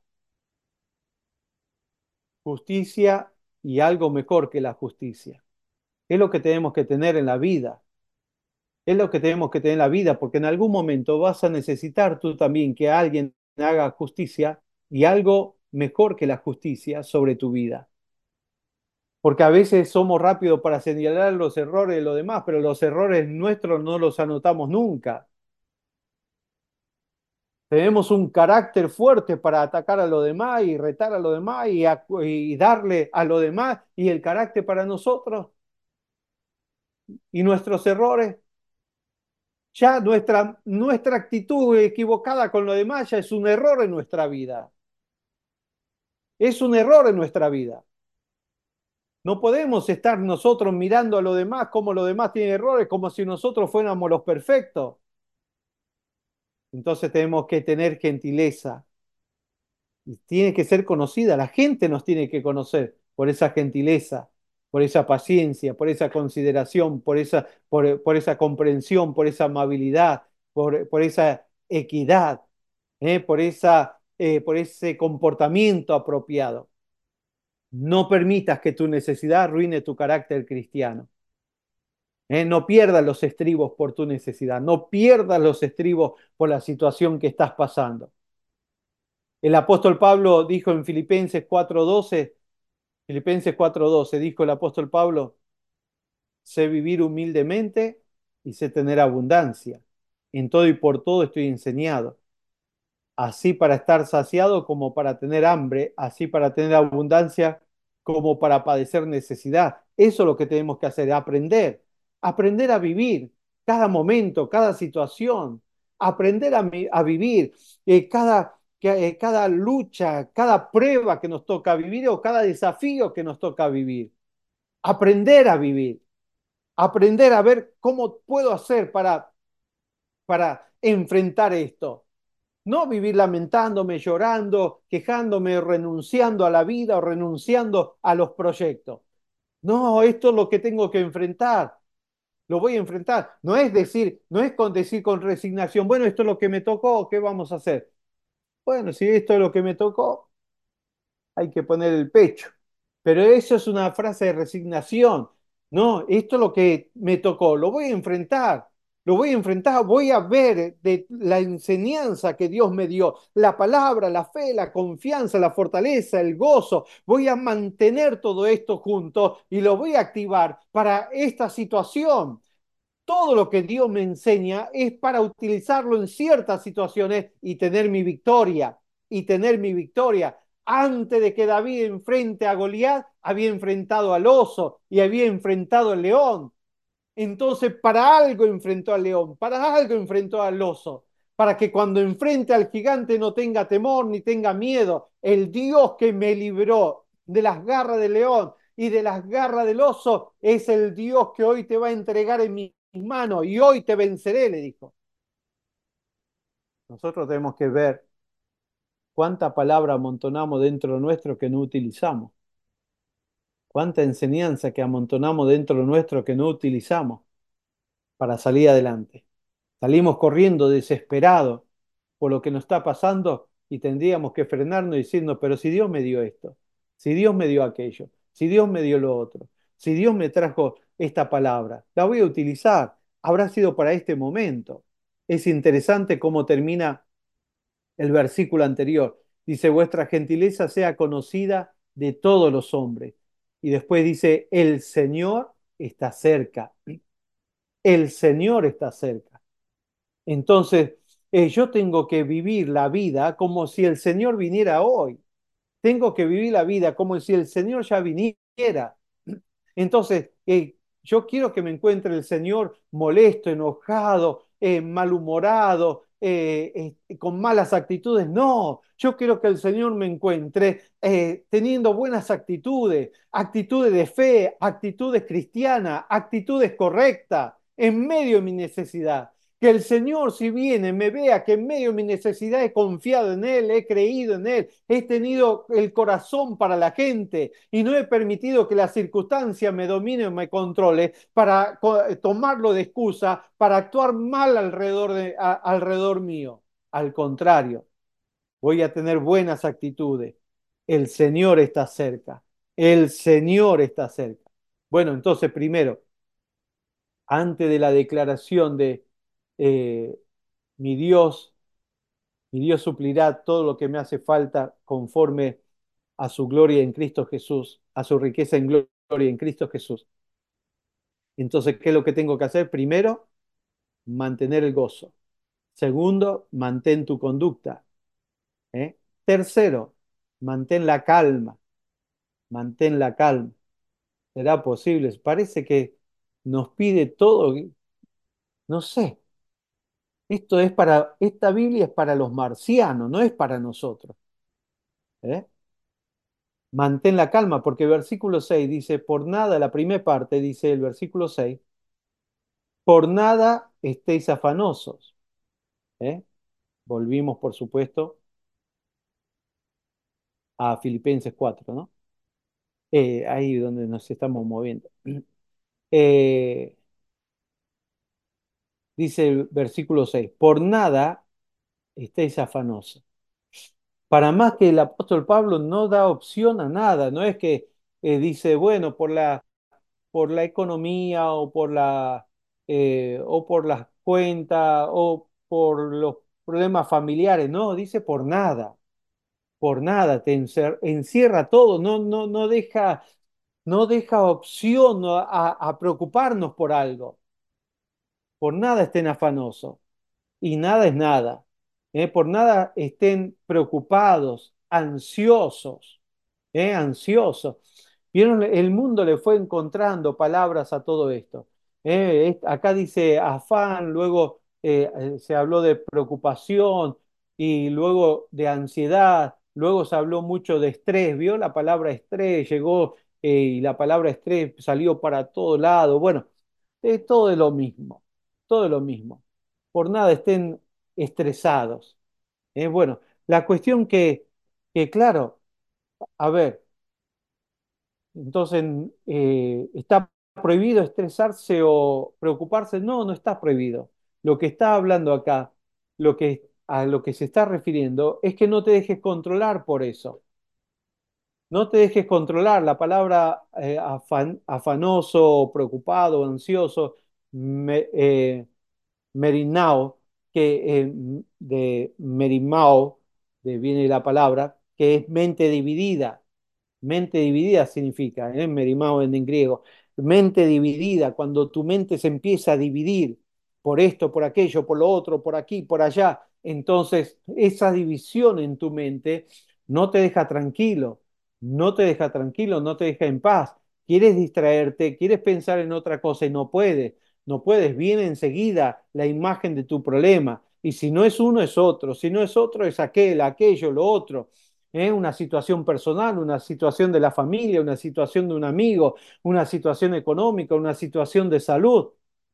Justicia y algo mejor que la justicia. Es lo que tenemos que tener en la vida. Es lo que tenemos que tener en la vida, porque en algún momento vas a necesitar tú también que alguien haga justicia y algo mejor que la justicia sobre tu vida. Porque a veces somos rápidos para señalar los errores de los demás, pero los errores nuestros no los anotamos nunca. Tenemos un carácter fuerte para atacar a los demás y retar a los demás y, a- y darle a los demás y el carácter para nosotros y nuestros errores. Ya nuestra, nuestra actitud equivocada con lo demás ya es un error en nuestra vida. Es un error en nuestra vida. No podemos estar nosotros mirando a los demás como los demás tienen errores, como si nosotros fuéramos los perfectos. Entonces tenemos que tener gentileza y tiene que ser conocida. La gente nos tiene que conocer por esa gentileza, por esa paciencia, por esa consideración, por esa, por, por esa comprensión, por esa amabilidad, por, por esa equidad, ¿eh? por esa, eh, por ese comportamiento apropiado. No permitas que tu necesidad arruine tu carácter cristiano. ¿Eh? No pierdas los estribos por tu necesidad. No pierdas los estribos por la situación que estás pasando. El apóstol Pablo dijo en Filipenses cuatro doce, Filipenses cuatro doce, dijo el apóstol Pablo, sé vivir humildemente y sé tener abundancia. En todo y por todo estoy enseñado, así para estar saciado como para tener hambre, así para tener abundancia como para padecer necesidad. Eso es lo que tenemos que hacer, aprender, aprender a vivir cada momento, cada situación, aprender a, a vivir eh, cada, eh, cada lucha, cada prueba que nos toca vivir o cada desafío que nos toca vivir. Aprender a vivir, aprender a ver cómo puedo hacer para, para enfrentar esto. No vivir lamentándome, llorando, quejándome, renunciando a la vida o renunciando a los proyectos. No, esto es lo que tengo que enfrentar. Lo voy a enfrentar. No es decir, no es con decir con resignación, bueno, esto es lo que me tocó, ¿qué vamos a hacer? Bueno, si esto es lo que me tocó, hay que poner el pecho. Pero eso es una frase de resignación. No, esto es lo que me tocó, lo voy a enfrentar, lo voy a enfrentar, voy a ver de la enseñanza que Dios me dio, la palabra, la fe, la confianza, la fortaleza, el gozo. Voy a mantener todo esto junto y lo voy a activar para esta situación. todo lo que Dios me enseña es para utilizarlo en ciertas situaciones y tener mi victoria, y tener mi victoria. Antes de que David enfrente a Goliat, había enfrentado al oso y había enfrentado al león. Entonces, para algo enfrentó al león, para algo enfrentó al oso, para que cuando enfrente al gigante no tenga temor ni tenga miedo. El Dios que me libró de las garras del león y de las garras del oso es el Dios que hoy te va a entregar en mis manos y hoy te venceré, le dijo. Nosotros tenemos que ver cuánta palabra amontonamos dentro nuestro que no utilizamos, cuánta enseñanza que amontonamos dentro nuestro que no utilizamos para salir adelante. Salimos corriendo desesperados por lo que nos está pasando y tendríamos que frenarnos diciendo, pero si Dios me dio esto, si Dios me dio aquello, si Dios me dio lo otro, si Dios me trajo esta palabra, la voy a utilizar, habrá sido para este momento. Es interesante cómo termina el versículo anterior. Dice, vuestra gentileza sea conocida de todos los hombres. Y después dice, el Señor está cerca. El Señor está cerca. Entonces, eh, yo tengo que vivir la vida como si el Señor viniera hoy. Tengo que vivir la vida como si el Señor ya viniera. Entonces, eh, yo quiero que me encuentre el Señor molesto, enojado, eh, malhumorado, eh, eh, con malas actitudes. No, yo quiero que el Señor me encuentre eh, teniendo buenas actitudes, actitudes de fe, actitudes cristianas, actitudes correctas en medio de mi necesidad. Que el Señor, si viene, me vea que en medio de mi necesidad he confiado en Él, he creído en Él, he tenido el corazón para la gente y no he permitido que la circunstancia me domine o me controle para tomarlo de excusa, para actuar mal alrededor, de, a, alrededor mío. Al contrario, voy a tener buenas actitudes. El Señor está cerca. El Señor está cerca. Bueno, entonces primero, antes de la declaración de eh, mi Dios, mi Dios suplirá todo lo que me hace falta conforme a su gloria en Cristo Jesús, a su riqueza en gloria en Cristo Jesús. Entonces, ¿qué es lo que tengo que hacer? Primero, mantener el gozo. Segundo, mantén tu conducta. ¿eh? Tercero, mantén la calma. Mantén la calma. ¿Será posible? Parece que nos pide todo. No sé. Esto es para, esta Biblia es para los marcianos, no es para nosotros. ¿eh? Mantén la calma, porque el versículo seis dice, por nada, la primera parte dice el versículo seis, por nada estéis afanosos. ¿eh? Volvimos, por supuesto, a Filipenses cuatro, ¿no? Eh, ahí donde nos estamos moviendo. Eh, dice el versículo seis, por nada estéis afanosos. Para más que el apóstol Pablo no da opción a nada, no es que eh, dice, bueno, por la, por la economía o por la, eh, o por las cuentas o por los problemas familiares, no, dice por nada, por nada, te encer- encierra todo, no, no, no deja, no deja opción a, a preocuparnos por algo, por nada estén afanosos y nada es nada. ¿eh? Por nada estén preocupados, ansiosos, ¿eh? ansiosos. Vieron, el mundo le fue encontrando palabras a todo esto. ¿eh? Es- Acá dice afán, luego eh, eh, se habló de preocupación y luego de ansiedad, luego se habló mucho de estrés. ¿Vio? La palabra estrés llegó eh, y la palabra estrés salió para todo lado. Bueno, es todo de lo mismo, todo de lo mismo. Por nada estén estresados. ¿eh? Bueno, la cuestión que, que, claro, a ver, entonces, eh, ¿está prohibido estresarse o preocuparse? No, no está prohibido. Lo que está hablando acá, lo que, a lo que se está refiriendo, es que no te dejes controlar por eso. No te dejes controlar. La palabra eh, afan- afanoso, preocupado, ansioso, me- eh, Merinao, que eh, de Merimao, de viene la palabra, que es mente dividida. Mente dividida significa, ¿eh? Merimao en, en griego. mente dividida, cuando tu mente se empieza a dividir por esto, por aquello, por lo otro, por aquí, por allá, entonces esa división en tu mente no te deja tranquilo, no te deja tranquilo, no te deja en paz. Quieres distraerte, quieres pensar en otra cosa y no puedes, no puedes, viene enseguida la imagen de tu problema. Y si no es uno, es otro, si no es otro, es aquel, aquello, lo otro. ¿Eh? Una situación personal, una situación de la familia, una situación de un amigo, una situación económica, una situación de salud.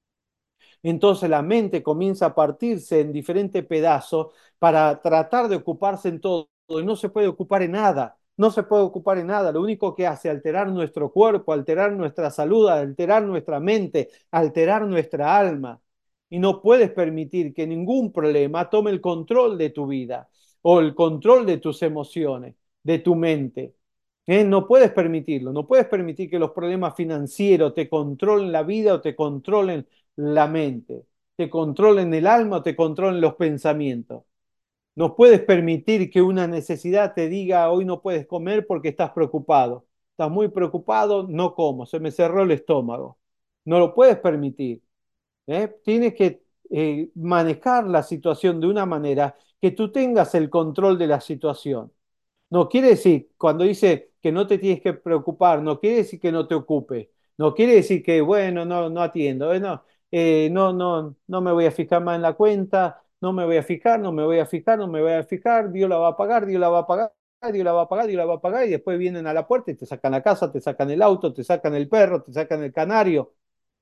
Entonces la mente comienza a partirse en diferentes pedazos para tratar de ocuparse en todo y no se puede ocupar en nada. No se puede ocupar en nada. Lo único que hace es alterar nuestro cuerpo, alterar nuestra salud, alterar nuestra mente, alterar nuestra alma. Y no puedes permitir que ningún problema tome el control de tu vida o el control de tus emociones, de tu mente. ¿Eh? No puedes permitirlo. No puedes permitir que los problemas financieros te controlen la vida o te controlen la mente, te controlen el alma o te controlen los pensamientos. No puedes permitir que una necesidad te diga hoy no puedes comer porque estás preocupado. Estás muy preocupado, no como, se me cerró el estómago. No lo puedes permitir. ¿Eh? Tienes que eh, manejar la situación de una manera que tú tengas el control de la situación. No quiere decir, cuando dice que no te tienes que preocupar, no quiere decir que no te ocupes, no quiere decir que, bueno, no, no atiendo, eh, no, eh, no, no, no me voy a fijar más en la cuenta, no me voy a fijar, no me voy a fijar, no me voy a fijar, Dios la va a pagar, Dios la va a pagar, Dios la va a pagar, Dios la va a pagar, y después vienen a la puerta y te sacan la casa, te sacan el auto, te sacan el perro, te sacan el canario.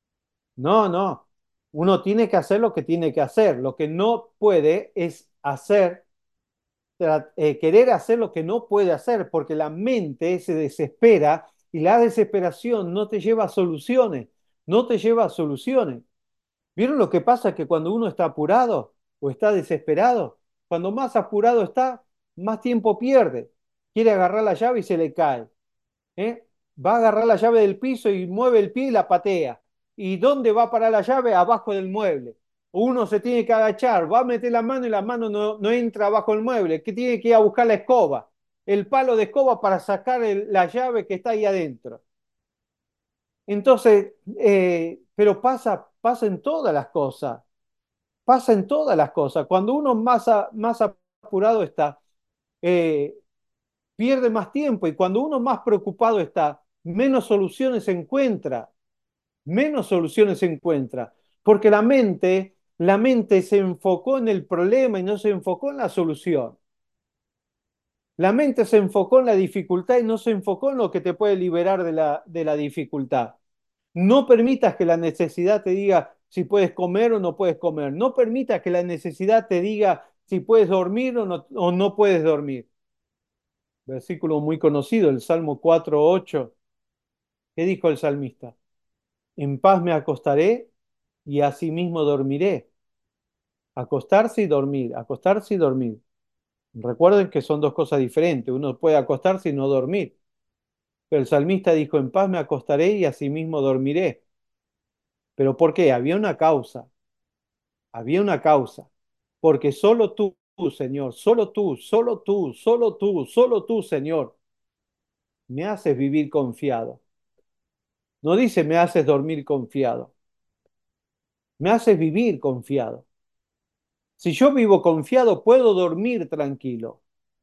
No, no, uno tiene que hacer lo que tiene que hacer, lo que no puede es hacer eh, querer hacer lo que no puede hacer, porque la mente se desespera y la desesperación no te lleva a soluciones, no te lleva a soluciones. ¿Vieron lo que pasa? Que cuando uno está apurado o está desesperado, cuando más apurado está, más tiempo pierde. Quiere agarrar la llave y se le cae. ¿Eh? Va a agarrar la llave del piso y mueve el pie y la patea. ¿Y dónde va a parar la llave? Abajo del mueble. Uno se tiene que agachar, va a meter la mano y la mano no, no entra abajo del mueble, que tiene que ir a buscar la escoba, el palo de escoba para sacar el- la llave que está ahí adentro. Entonces, eh, pero pasa, pasa en todas las cosas, pasa en todas las cosas. Cuando uno más, a- más apurado está, eh, pierde más tiempo y cuando uno más preocupado está, menos soluciones encuentra, menos soluciones encuentra, porque la mente, la mente se enfocó en el problema y no se enfocó en la solución. La mente se enfocó en la dificultad y no se enfocó en lo que te puede liberar de la, de la dificultad. No permitas que la necesidad te diga si puedes comer o no puedes comer. No permitas que la necesidad te diga si puedes dormir o no, o no puedes dormir. Versículo muy conocido, el Salmo cuatro ocho. ¿Qué dijo el salmista? En paz me acostaré y asimismo dormiré. Acostarse y dormir, acostarse y dormir. Recuerden que son dos cosas diferentes. Uno puede acostarse y no dormir. Pero el salmista dijo, en paz me acostaré y asimismo dormiré. ¿Pero por qué? Había una causa, había una causa. Porque solo tú, Señor, solo tú, solo tú, solo tú, solo tú, Señor, me haces vivir confiado. No dice me haces dormir confiado, me haces vivir confiado. Si yo vivo confiado, puedo dormir tranquilo.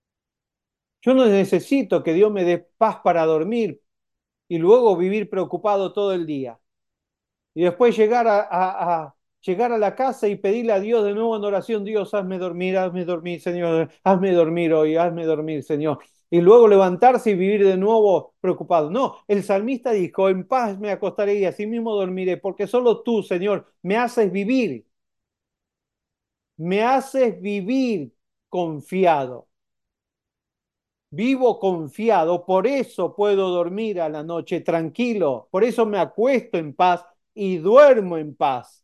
Yo no necesito que Dios me dé paz para dormir y luego vivir preocupado todo el día. Y después llegar a, a- a- llegar a la casa y pedirle a Dios de nuevo en oración, Dios, hazme dormir, hazme dormir, Señor, hazme dormir hoy, hazme dormir, Señor. Y luego levantarse y vivir de nuevo preocupado. No, el salmista dijo, en paz me acostaré y así mismo dormiré, porque solo tú, Señor, me haces vivir, me haces vivir confiado. Vivo confiado, por eso puedo dormir a la noche tranquilo, por eso me acuesto en paz y duermo en paz,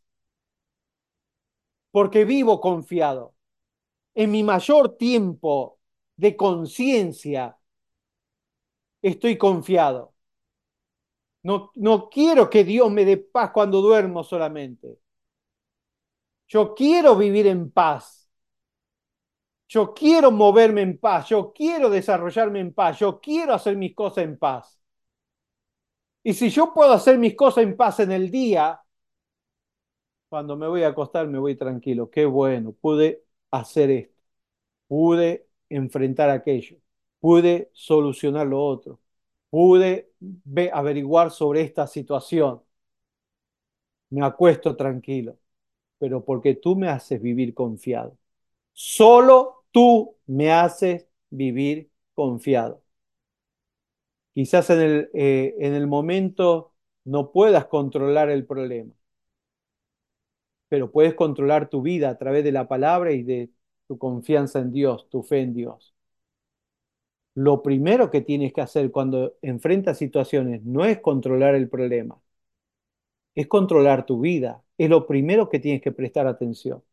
porque vivo confiado. En mi mayor tiempo de conciencia estoy confiado. No, no quiero que Dios me dé paz cuando duermo solamente. Yo quiero vivir en paz. Yo quiero moverme en paz. Yo quiero desarrollarme en paz. Yo quiero hacer mis cosas en paz. Y si yo puedo hacer mis cosas en paz en el día, cuando me voy a acostar me voy tranquilo. Qué bueno, pude hacer esto, pude enfrentar aquello, pude solucionar lo otro, pude ve- averiguar sobre esta situación. Me acuesto tranquilo, pero porque tú me haces vivir confiado. Solo tú me haces vivir confiado. Quizás en el, eh, en el momento no puedas controlar el problema, pero puedes controlar tu vida a través de la palabra y de tu confianza en Dios, tu fe en Dios. Lo primero que tienes que hacer cuando enfrentas situaciones no es controlar el problema, es controlar tu vida. Es lo primero que tienes que prestar atención.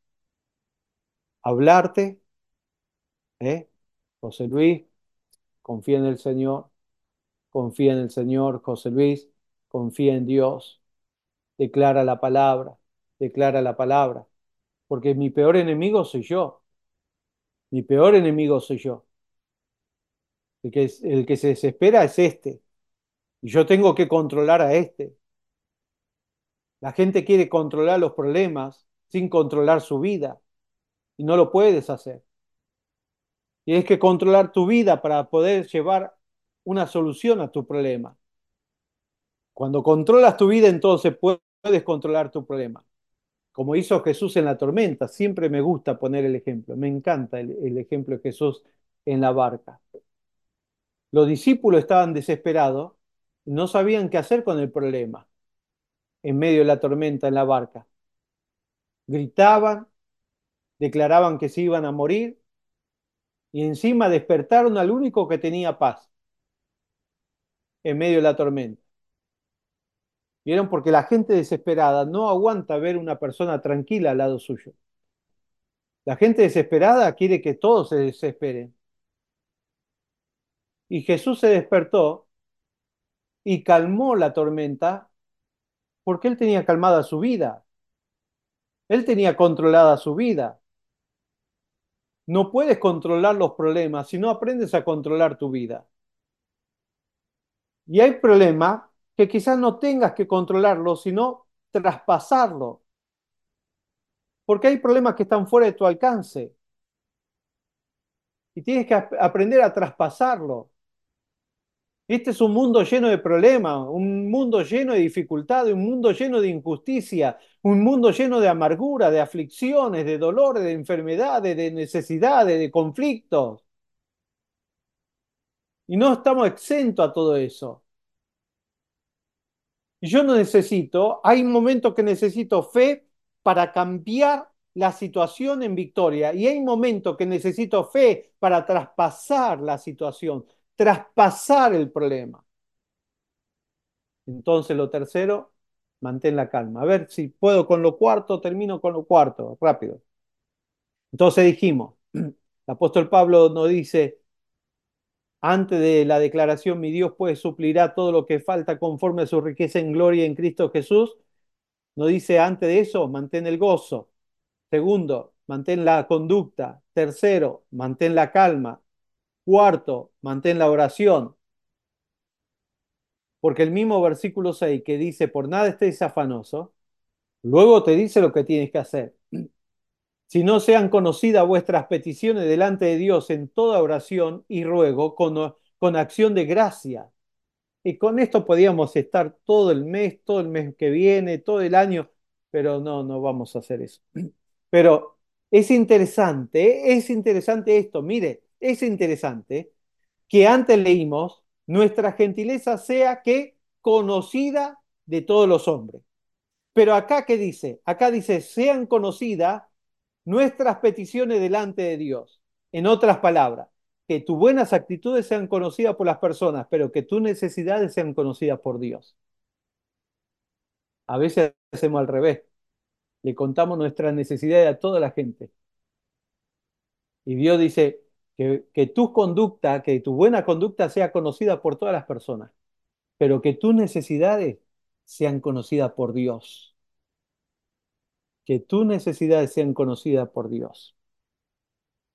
Hablarte, ¿eh? José Luis, confía en el Señor, confía en el Señor, José Luis, confía en Dios, declara la palabra, declara la palabra, porque mi peor enemigo soy yo, mi peor enemigo soy yo. El que, es- el que se desespera es este, y yo tengo que controlar a este. La gente quiere controlar los problemas sin controlar su vida, y no lo puedes hacer. Tienes que controlar tu vida para poder llevar una solución a tu problema. Cuando controlas tu vida, entonces puedes controlar tu problema. Como hizo Jesús en la tormenta. Siempre me gusta poner el ejemplo. Me encanta el, el ejemplo de Jesús en la barca. Los discípulos estaban desesperados, no sabían qué hacer con el problema en medio de la tormenta en la barca. Gritaban, declaraban que se iban a morir y encima despertaron al único que tenía paz en medio de la tormenta. ¿Vieron? Porque la gente desesperada no aguanta ver una persona tranquila al lado suyo. La gente desesperada quiere que todos se desesperen. Y Jesús se despertó y calmó la tormenta porque él tenía calmada su vida. Él tenía controlada su vida. No puedes controlar los problemas si no aprendes a controlar tu vida. Y hay problemas que quizás no tengas que controlarlos, sino traspasarlo. Porque hay problemas que están fuera de tu alcance y tienes que ap- aprender a traspasarlo. Este es un mundo lleno de problemas, un mundo lleno de dificultades, un mundo lleno de injusticia, un mundo lleno de amargura, de aflicciones, de dolores, de enfermedades, de necesidades, de conflictos. Y no estamos exentos a todo eso. Y yo no necesito, hay momentos que necesito fe para cambiar la situación en victoria y hay momentos que necesito fe para traspasar la situación, traspasar el problema. Entonces, lo tercero, mantén la calma. A ver si puedo con lo cuarto, termino con lo cuarto, rápido. Entonces dijimos, el apóstol Pablo nos dice, antes de la declaración, mi Dios pues suplirá todo lo que falta conforme a su riqueza en gloria en Cristo Jesús. Nos dice antes de eso, mantén el gozo. Segundo, mantén la conducta. Tercero, mantén la calma. Cuarto, mantén la oración. Porque el mismo versículo seis que dice, por nada estéis afanosos, luego te dice lo que tienes que hacer. Si no sean conocidas vuestras peticiones delante de Dios en toda oración y ruego con, con acción de gracia. Y con esto podíamos estar todo el mes, todo el mes que viene, todo el año, pero no, no vamos a hacer eso. Pero es interesante, ¿eh? Es interesante esto, mire, es interesante que antes leímos, nuestra gentileza sea que conocida de todos los hombres. Pero acá, ¿qué dice? Acá dice, sean conocidas nuestras peticiones delante de Dios. En otras palabras, que tus buenas actitudes sean conocidas por las personas, pero que tus necesidades sean conocidas por Dios. A veces hacemos al revés. Le contamos nuestras necesidades a toda la gente. Y Dios dice que, que tu conducta, que tu buena conducta sea conocida por todas las personas, pero que tus necesidades sean conocidas por Dios. Que tus necesidades sean conocidas por Dios.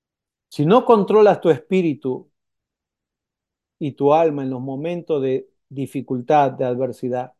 Si no controlas tu espíritu y tu alma en los momentos de dificultad, de adversidad.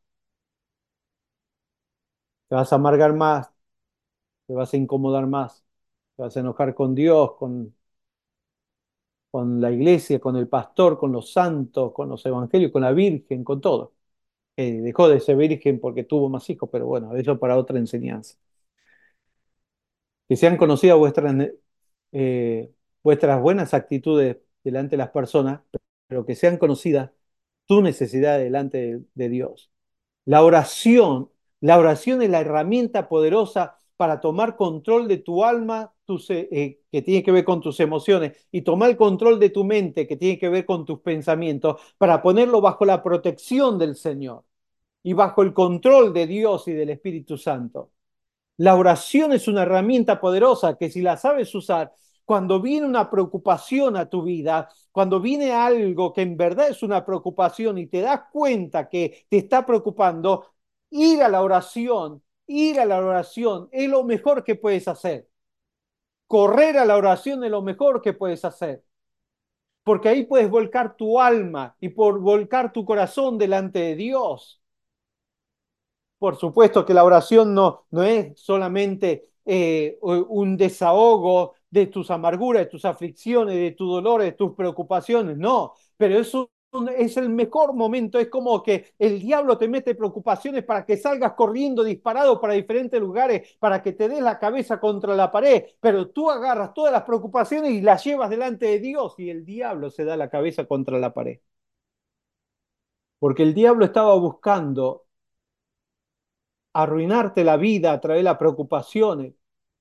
Te vas a amargar más, te vas a incomodar más, te vas a enojar con Dios, con, con la iglesia, con el pastor, con los santos, con los evangelios, con la Virgen, con todo. Eh, dejó de ser virgen porque tuvo más hijos, pero bueno, eso para otra enseñanza. Que sean conocidas vuestras, eh, vuestras buenas actitudes delante de las personas, pero que sean conocidas tu necesidad delante de, de Dios. La oración, la oración es la herramienta poderosa para tomar control de tu alma, tus, eh, eh, que tiene que ver con tus emociones, y tomar el control de tu mente, que tiene que ver con tus pensamientos, para ponerlo bajo la protección del Señor y bajo el control de Dios y del Espíritu Santo. La oración es una herramienta poderosa que si la sabes usar, cuando viene una preocupación a tu vida, cuando viene algo que en verdad es una preocupación y te das cuenta que te está preocupando, ir a la oración, ir a la oración es lo mejor que puedes hacer. Correr a la oración es lo mejor que puedes hacer, porque ahí puedes volcar tu alma y por volcar tu corazón delante de Dios. Por supuesto que la oración no, no es solamente eh, un desahogo de tus amarguras, de tus aflicciones, de tus dolores, de tus preocupaciones, no, pero es, un, es el mejor momento, es como que el diablo te mete preocupaciones para que salgas corriendo disparado para diferentes lugares, para que te des la cabeza contra la pared, pero tú agarras todas las preocupaciones y las llevas delante de Dios y el diablo se da la cabeza contra la pared. Porque el diablo estaba buscando arruinarte la vida a través de las preocupaciones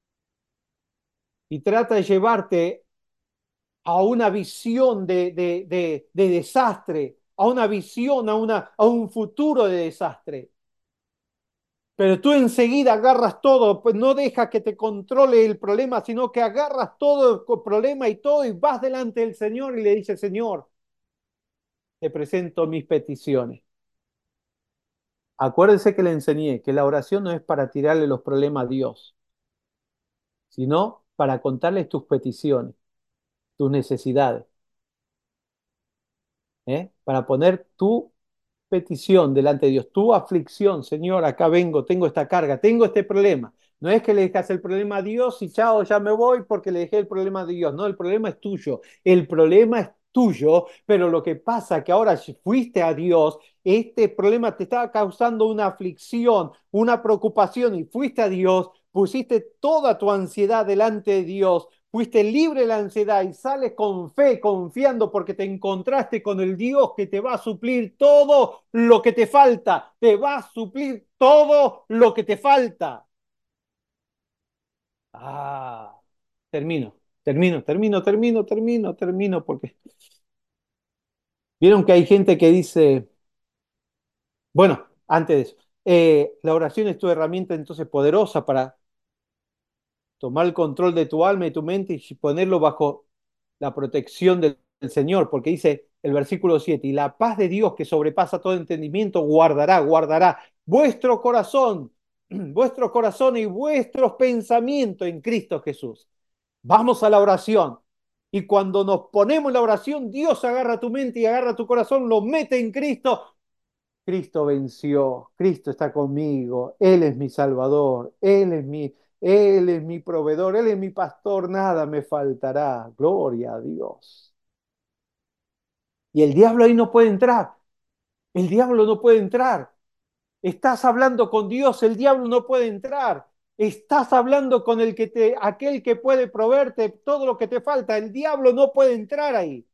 y trata de llevarte a una visión de, de, de, de desastre, a una visión, a, una, a un futuro de desastre. Pero tú enseguida agarras todo, pues no dejas que te controle el problema, sino que agarras todo el problema y todo y vas delante del Señor y le dices, Señor, te presento mis peticiones. Acuérdense que le enseñé que la oración no es para tirarle los problemas a Dios, sino para contarles tus peticiones, tus necesidades, ¿eh? Para poner tu petición delante de Dios, tu aflicción, Señor, acá vengo, tengo esta carga, tengo este problema. No es que le dejas el problema a Dios y chao, ya me voy porque le dejé el problema a Dios. No, el problema es tuyo. El problema es tuyo, pero lo que pasa es que ahora si fuiste a Dios, este problema te estaba causando una aflicción, una preocupación y fuiste a Dios, pusiste toda tu ansiedad delante de Dios, fuiste libre de la ansiedad y sales con fe, confiando porque te encontraste con el Dios que te va a suplir todo lo que te falta. Te va a suplir todo lo que te falta. Ah, termino, termino, termino, termino, termino, termino, porque vieron que hay gente que dice, bueno, antes de eso, eh, la oración es tu herramienta entonces poderosa para tomar el control de tu alma y tu mente y ponerlo bajo la protección del, del Señor, porque dice el versículo siete, y la paz de Dios que sobrepasa todo entendimiento guardará, guardará vuestro corazón, vuestro corazón y vuestros pensamientos en Cristo Jesús. Vamos a la oración. Y cuando nos ponemos en la oración, Dios agarra tu mente y agarra tu corazón, lo mete en Cristo. Cristo venció, Cristo está conmigo, Él es mi Salvador, Él es mi, Él es mi proveedor, Él es mi pastor, nada me faltará. Gloria a Dios. Y el diablo ahí no puede entrar, el diablo no puede entrar. Estás hablando con Dios, el diablo no puede entrar. Estás hablando con el que te, aquel que puede proveerte todo lo que te falta, el diablo no puede entrar ahí.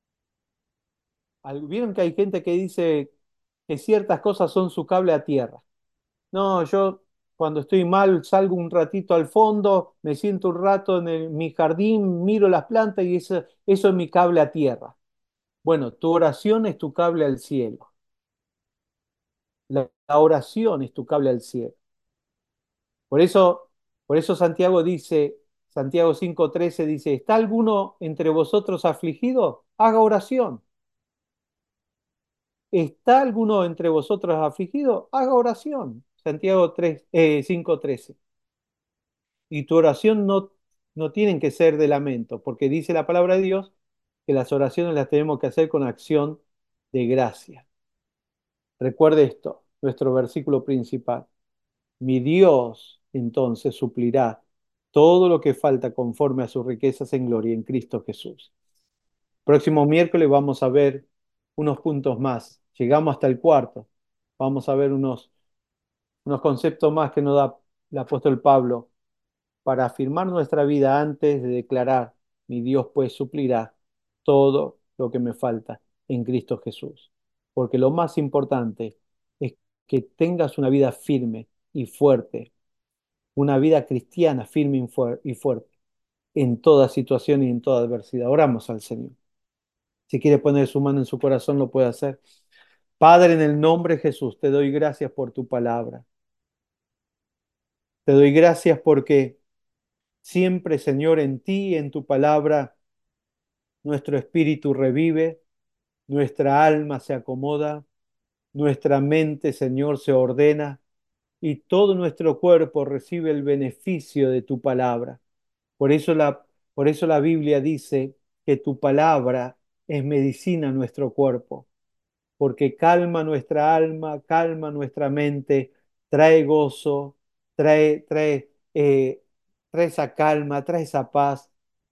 ¿Vieron que hay gente que dice que ciertas cosas son su cable a tierra? No, yo cuando estoy mal salgo un ratito al fondo, me siento un rato en el- mi jardín, miro las plantas y eso, eso es mi cable a tierra. Bueno, tu oración es tu cable al cielo. La, la oración es tu cable al cielo. Por eso, por eso Santiago dice, Santiago cinco trece dice, ¿está alguno entre vosotros afligido? Haga oración. ¿Está alguno entre vosotros afligido? Haga oración. Santiago tres, eh, cinco trece. Y tu oración no, no tienen que ser de lamento, porque dice la palabra de Dios que las oraciones las tenemos que hacer con acción de gracia. Recuerde esto, nuestro versículo principal. Mi Dios entonces suplirá todo lo que falta conforme a sus riquezas en gloria en Cristo Jesús. Próximo miércoles vamos a ver unos puntos más. Llegamos hasta el cuarto. Vamos a ver unos, unos conceptos más que nos da el apóstol Pablo para afirmar nuestra vida antes de declarar, mi Dios pues suplirá todo lo que me falta en Cristo Jesús. Porque lo más importante es que tengas una vida firme y fuerte, una vida cristiana firme y fuer- y fuerte en toda situación y en toda adversidad. Oramos al Señor. Si quiere poner su mano en su corazón, lo puede hacer. Padre, en el nombre de Jesús, te doy gracias por tu palabra. Te doy gracias porque siempre, Señor, en ti, en tu palabra, nuestro espíritu revive, nuestra alma se acomoda, nuestra mente, Señor, se ordena y todo nuestro cuerpo recibe el beneficio de tu palabra. Por eso la, por eso la Biblia dice que tu palabra es medicina a nuestro cuerpo, porque calma nuestra alma, calma nuestra mente, trae gozo, trae, trae, eh, trae esa calma, trae esa paz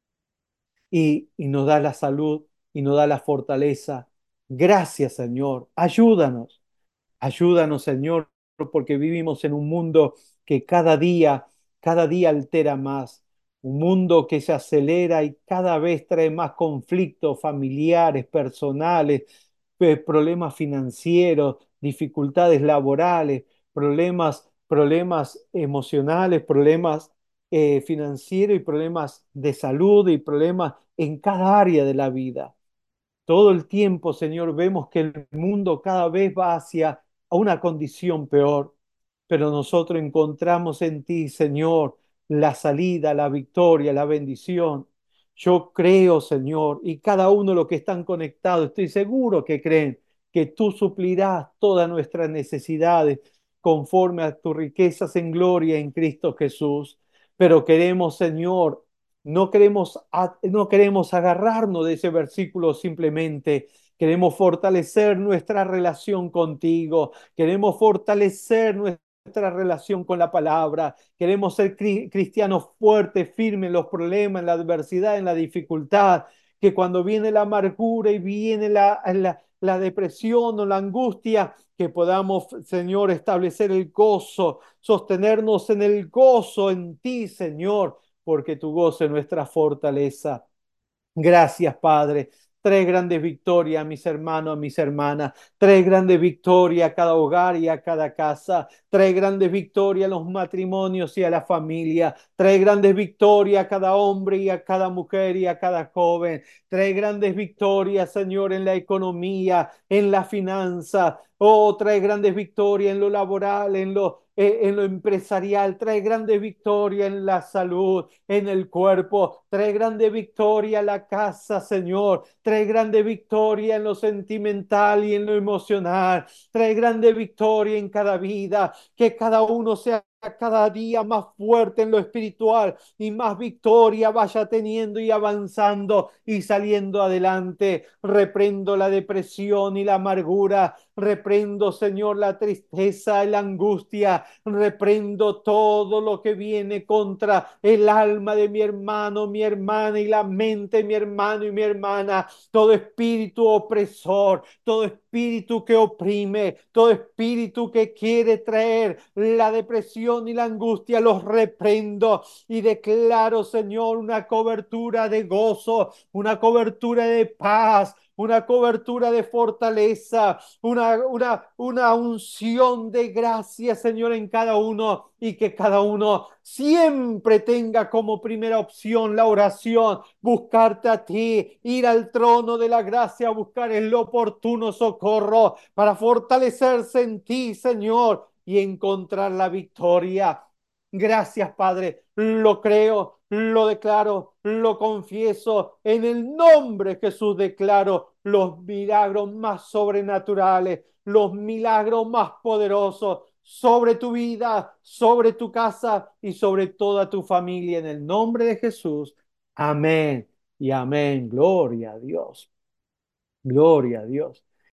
y, y nos da la salud y nos da la fortaleza. Gracias, Señor. Ayúdanos. Ayúdanos, Señor, porque vivimos en un mundo que cada día, cada día altera más. Un mundo que se acelera y cada vez trae más conflictos familiares, personales, eh, problemas financieros, dificultades laborales, problemas, problemas emocionales, problemas eh, financieros y problemas de salud y problemas en cada área de la vida. Todo el tiempo, Señor, vemos que el mundo cada vez va hacia una condición peor, pero nosotros encontramos en ti, Señor, la salida, la victoria, la bendición. Yo creo, Señor, y cada uno de los que están conectados, estoy seguro que creen que tú suplirás todas nuestras necesidades conforme a tus riquezas en gloria en Cristo Jesús. Pero queremos, Señor, no queremos, no queremos agarrarnos de ese versículo simplemente. Queremos fortalecer nuestra relación contigo. Queremos fortalecer nuestra relación con la palabra. Queremos ser cri- cristianos fuertes, firmes en los problemas, en la adversidad, en la dificultad. Que cuando viene la amargura y viene la, la, la depresión o la angustia, que podamos, Señor, establecer el gozo, sostenernos en el gozo en ti, Señor, porque tu gozo es nuestra fortaleza. Gracias, Padre. Tres grandes victorias a mis hermanos, a mis hermanas. Tres grandes victorias a cada hogar y a cada casa. Tres grandes victorias a los matrimonios y a la familia. Tres grandes victorias a cada hombre y a cada mujer y a cada joven. Tres grandes victorias, Señor, en la economía, en la finanza. Oh, trae grandes victorias en lo laboral, en lo, eh, en lo empresarial. Trae grandes victorias en la salud, en el cuerpo. Trae grande victoria en la casa, Señor. Trae grande victoria en lo sentimental y en lo emocional. Trae grande victoria en cada vida. Que cada uno sea cada día más fuerte en lo espiritual y más victoria vaya teniendo y avanzando y saliendo adelante. Reprendo la depresión y la amargura. Reprendo, Señor, la tristeza y la angustia. Reprendo todo lo que viene contra el alma de mi hermano, mi hermana y la mente de mi hermano y mi hermana. Todo espíritu opresor, todo espíritu que oprime, todo espíritu que quiere traer la depresión y la angustia, los reprendo y declaro, Señor, una cobertura de gozo, una cobertura de paz, una cobertura de fortaleza, una, una, una unción de gracia, Señor, en cada uno y que cada uno siempre tenga como primera opción la oración, buscarte a ti, ir al trono de la gracia, buscar el oportuno socorro para fortalecerse en ti, Señor, y encontrar la victoria. Gracias, Padre. Lo creo, lo declaro, lo confieso. En el nombre de Jesús declaro los milagros más sobrenaturales, los milagros más poderosos sobre tu vida, sobre tu casa y sobre toda tu familia. En el nombre de Jesús. Amén y amén. Gloria a Dios. Gloria a Dios.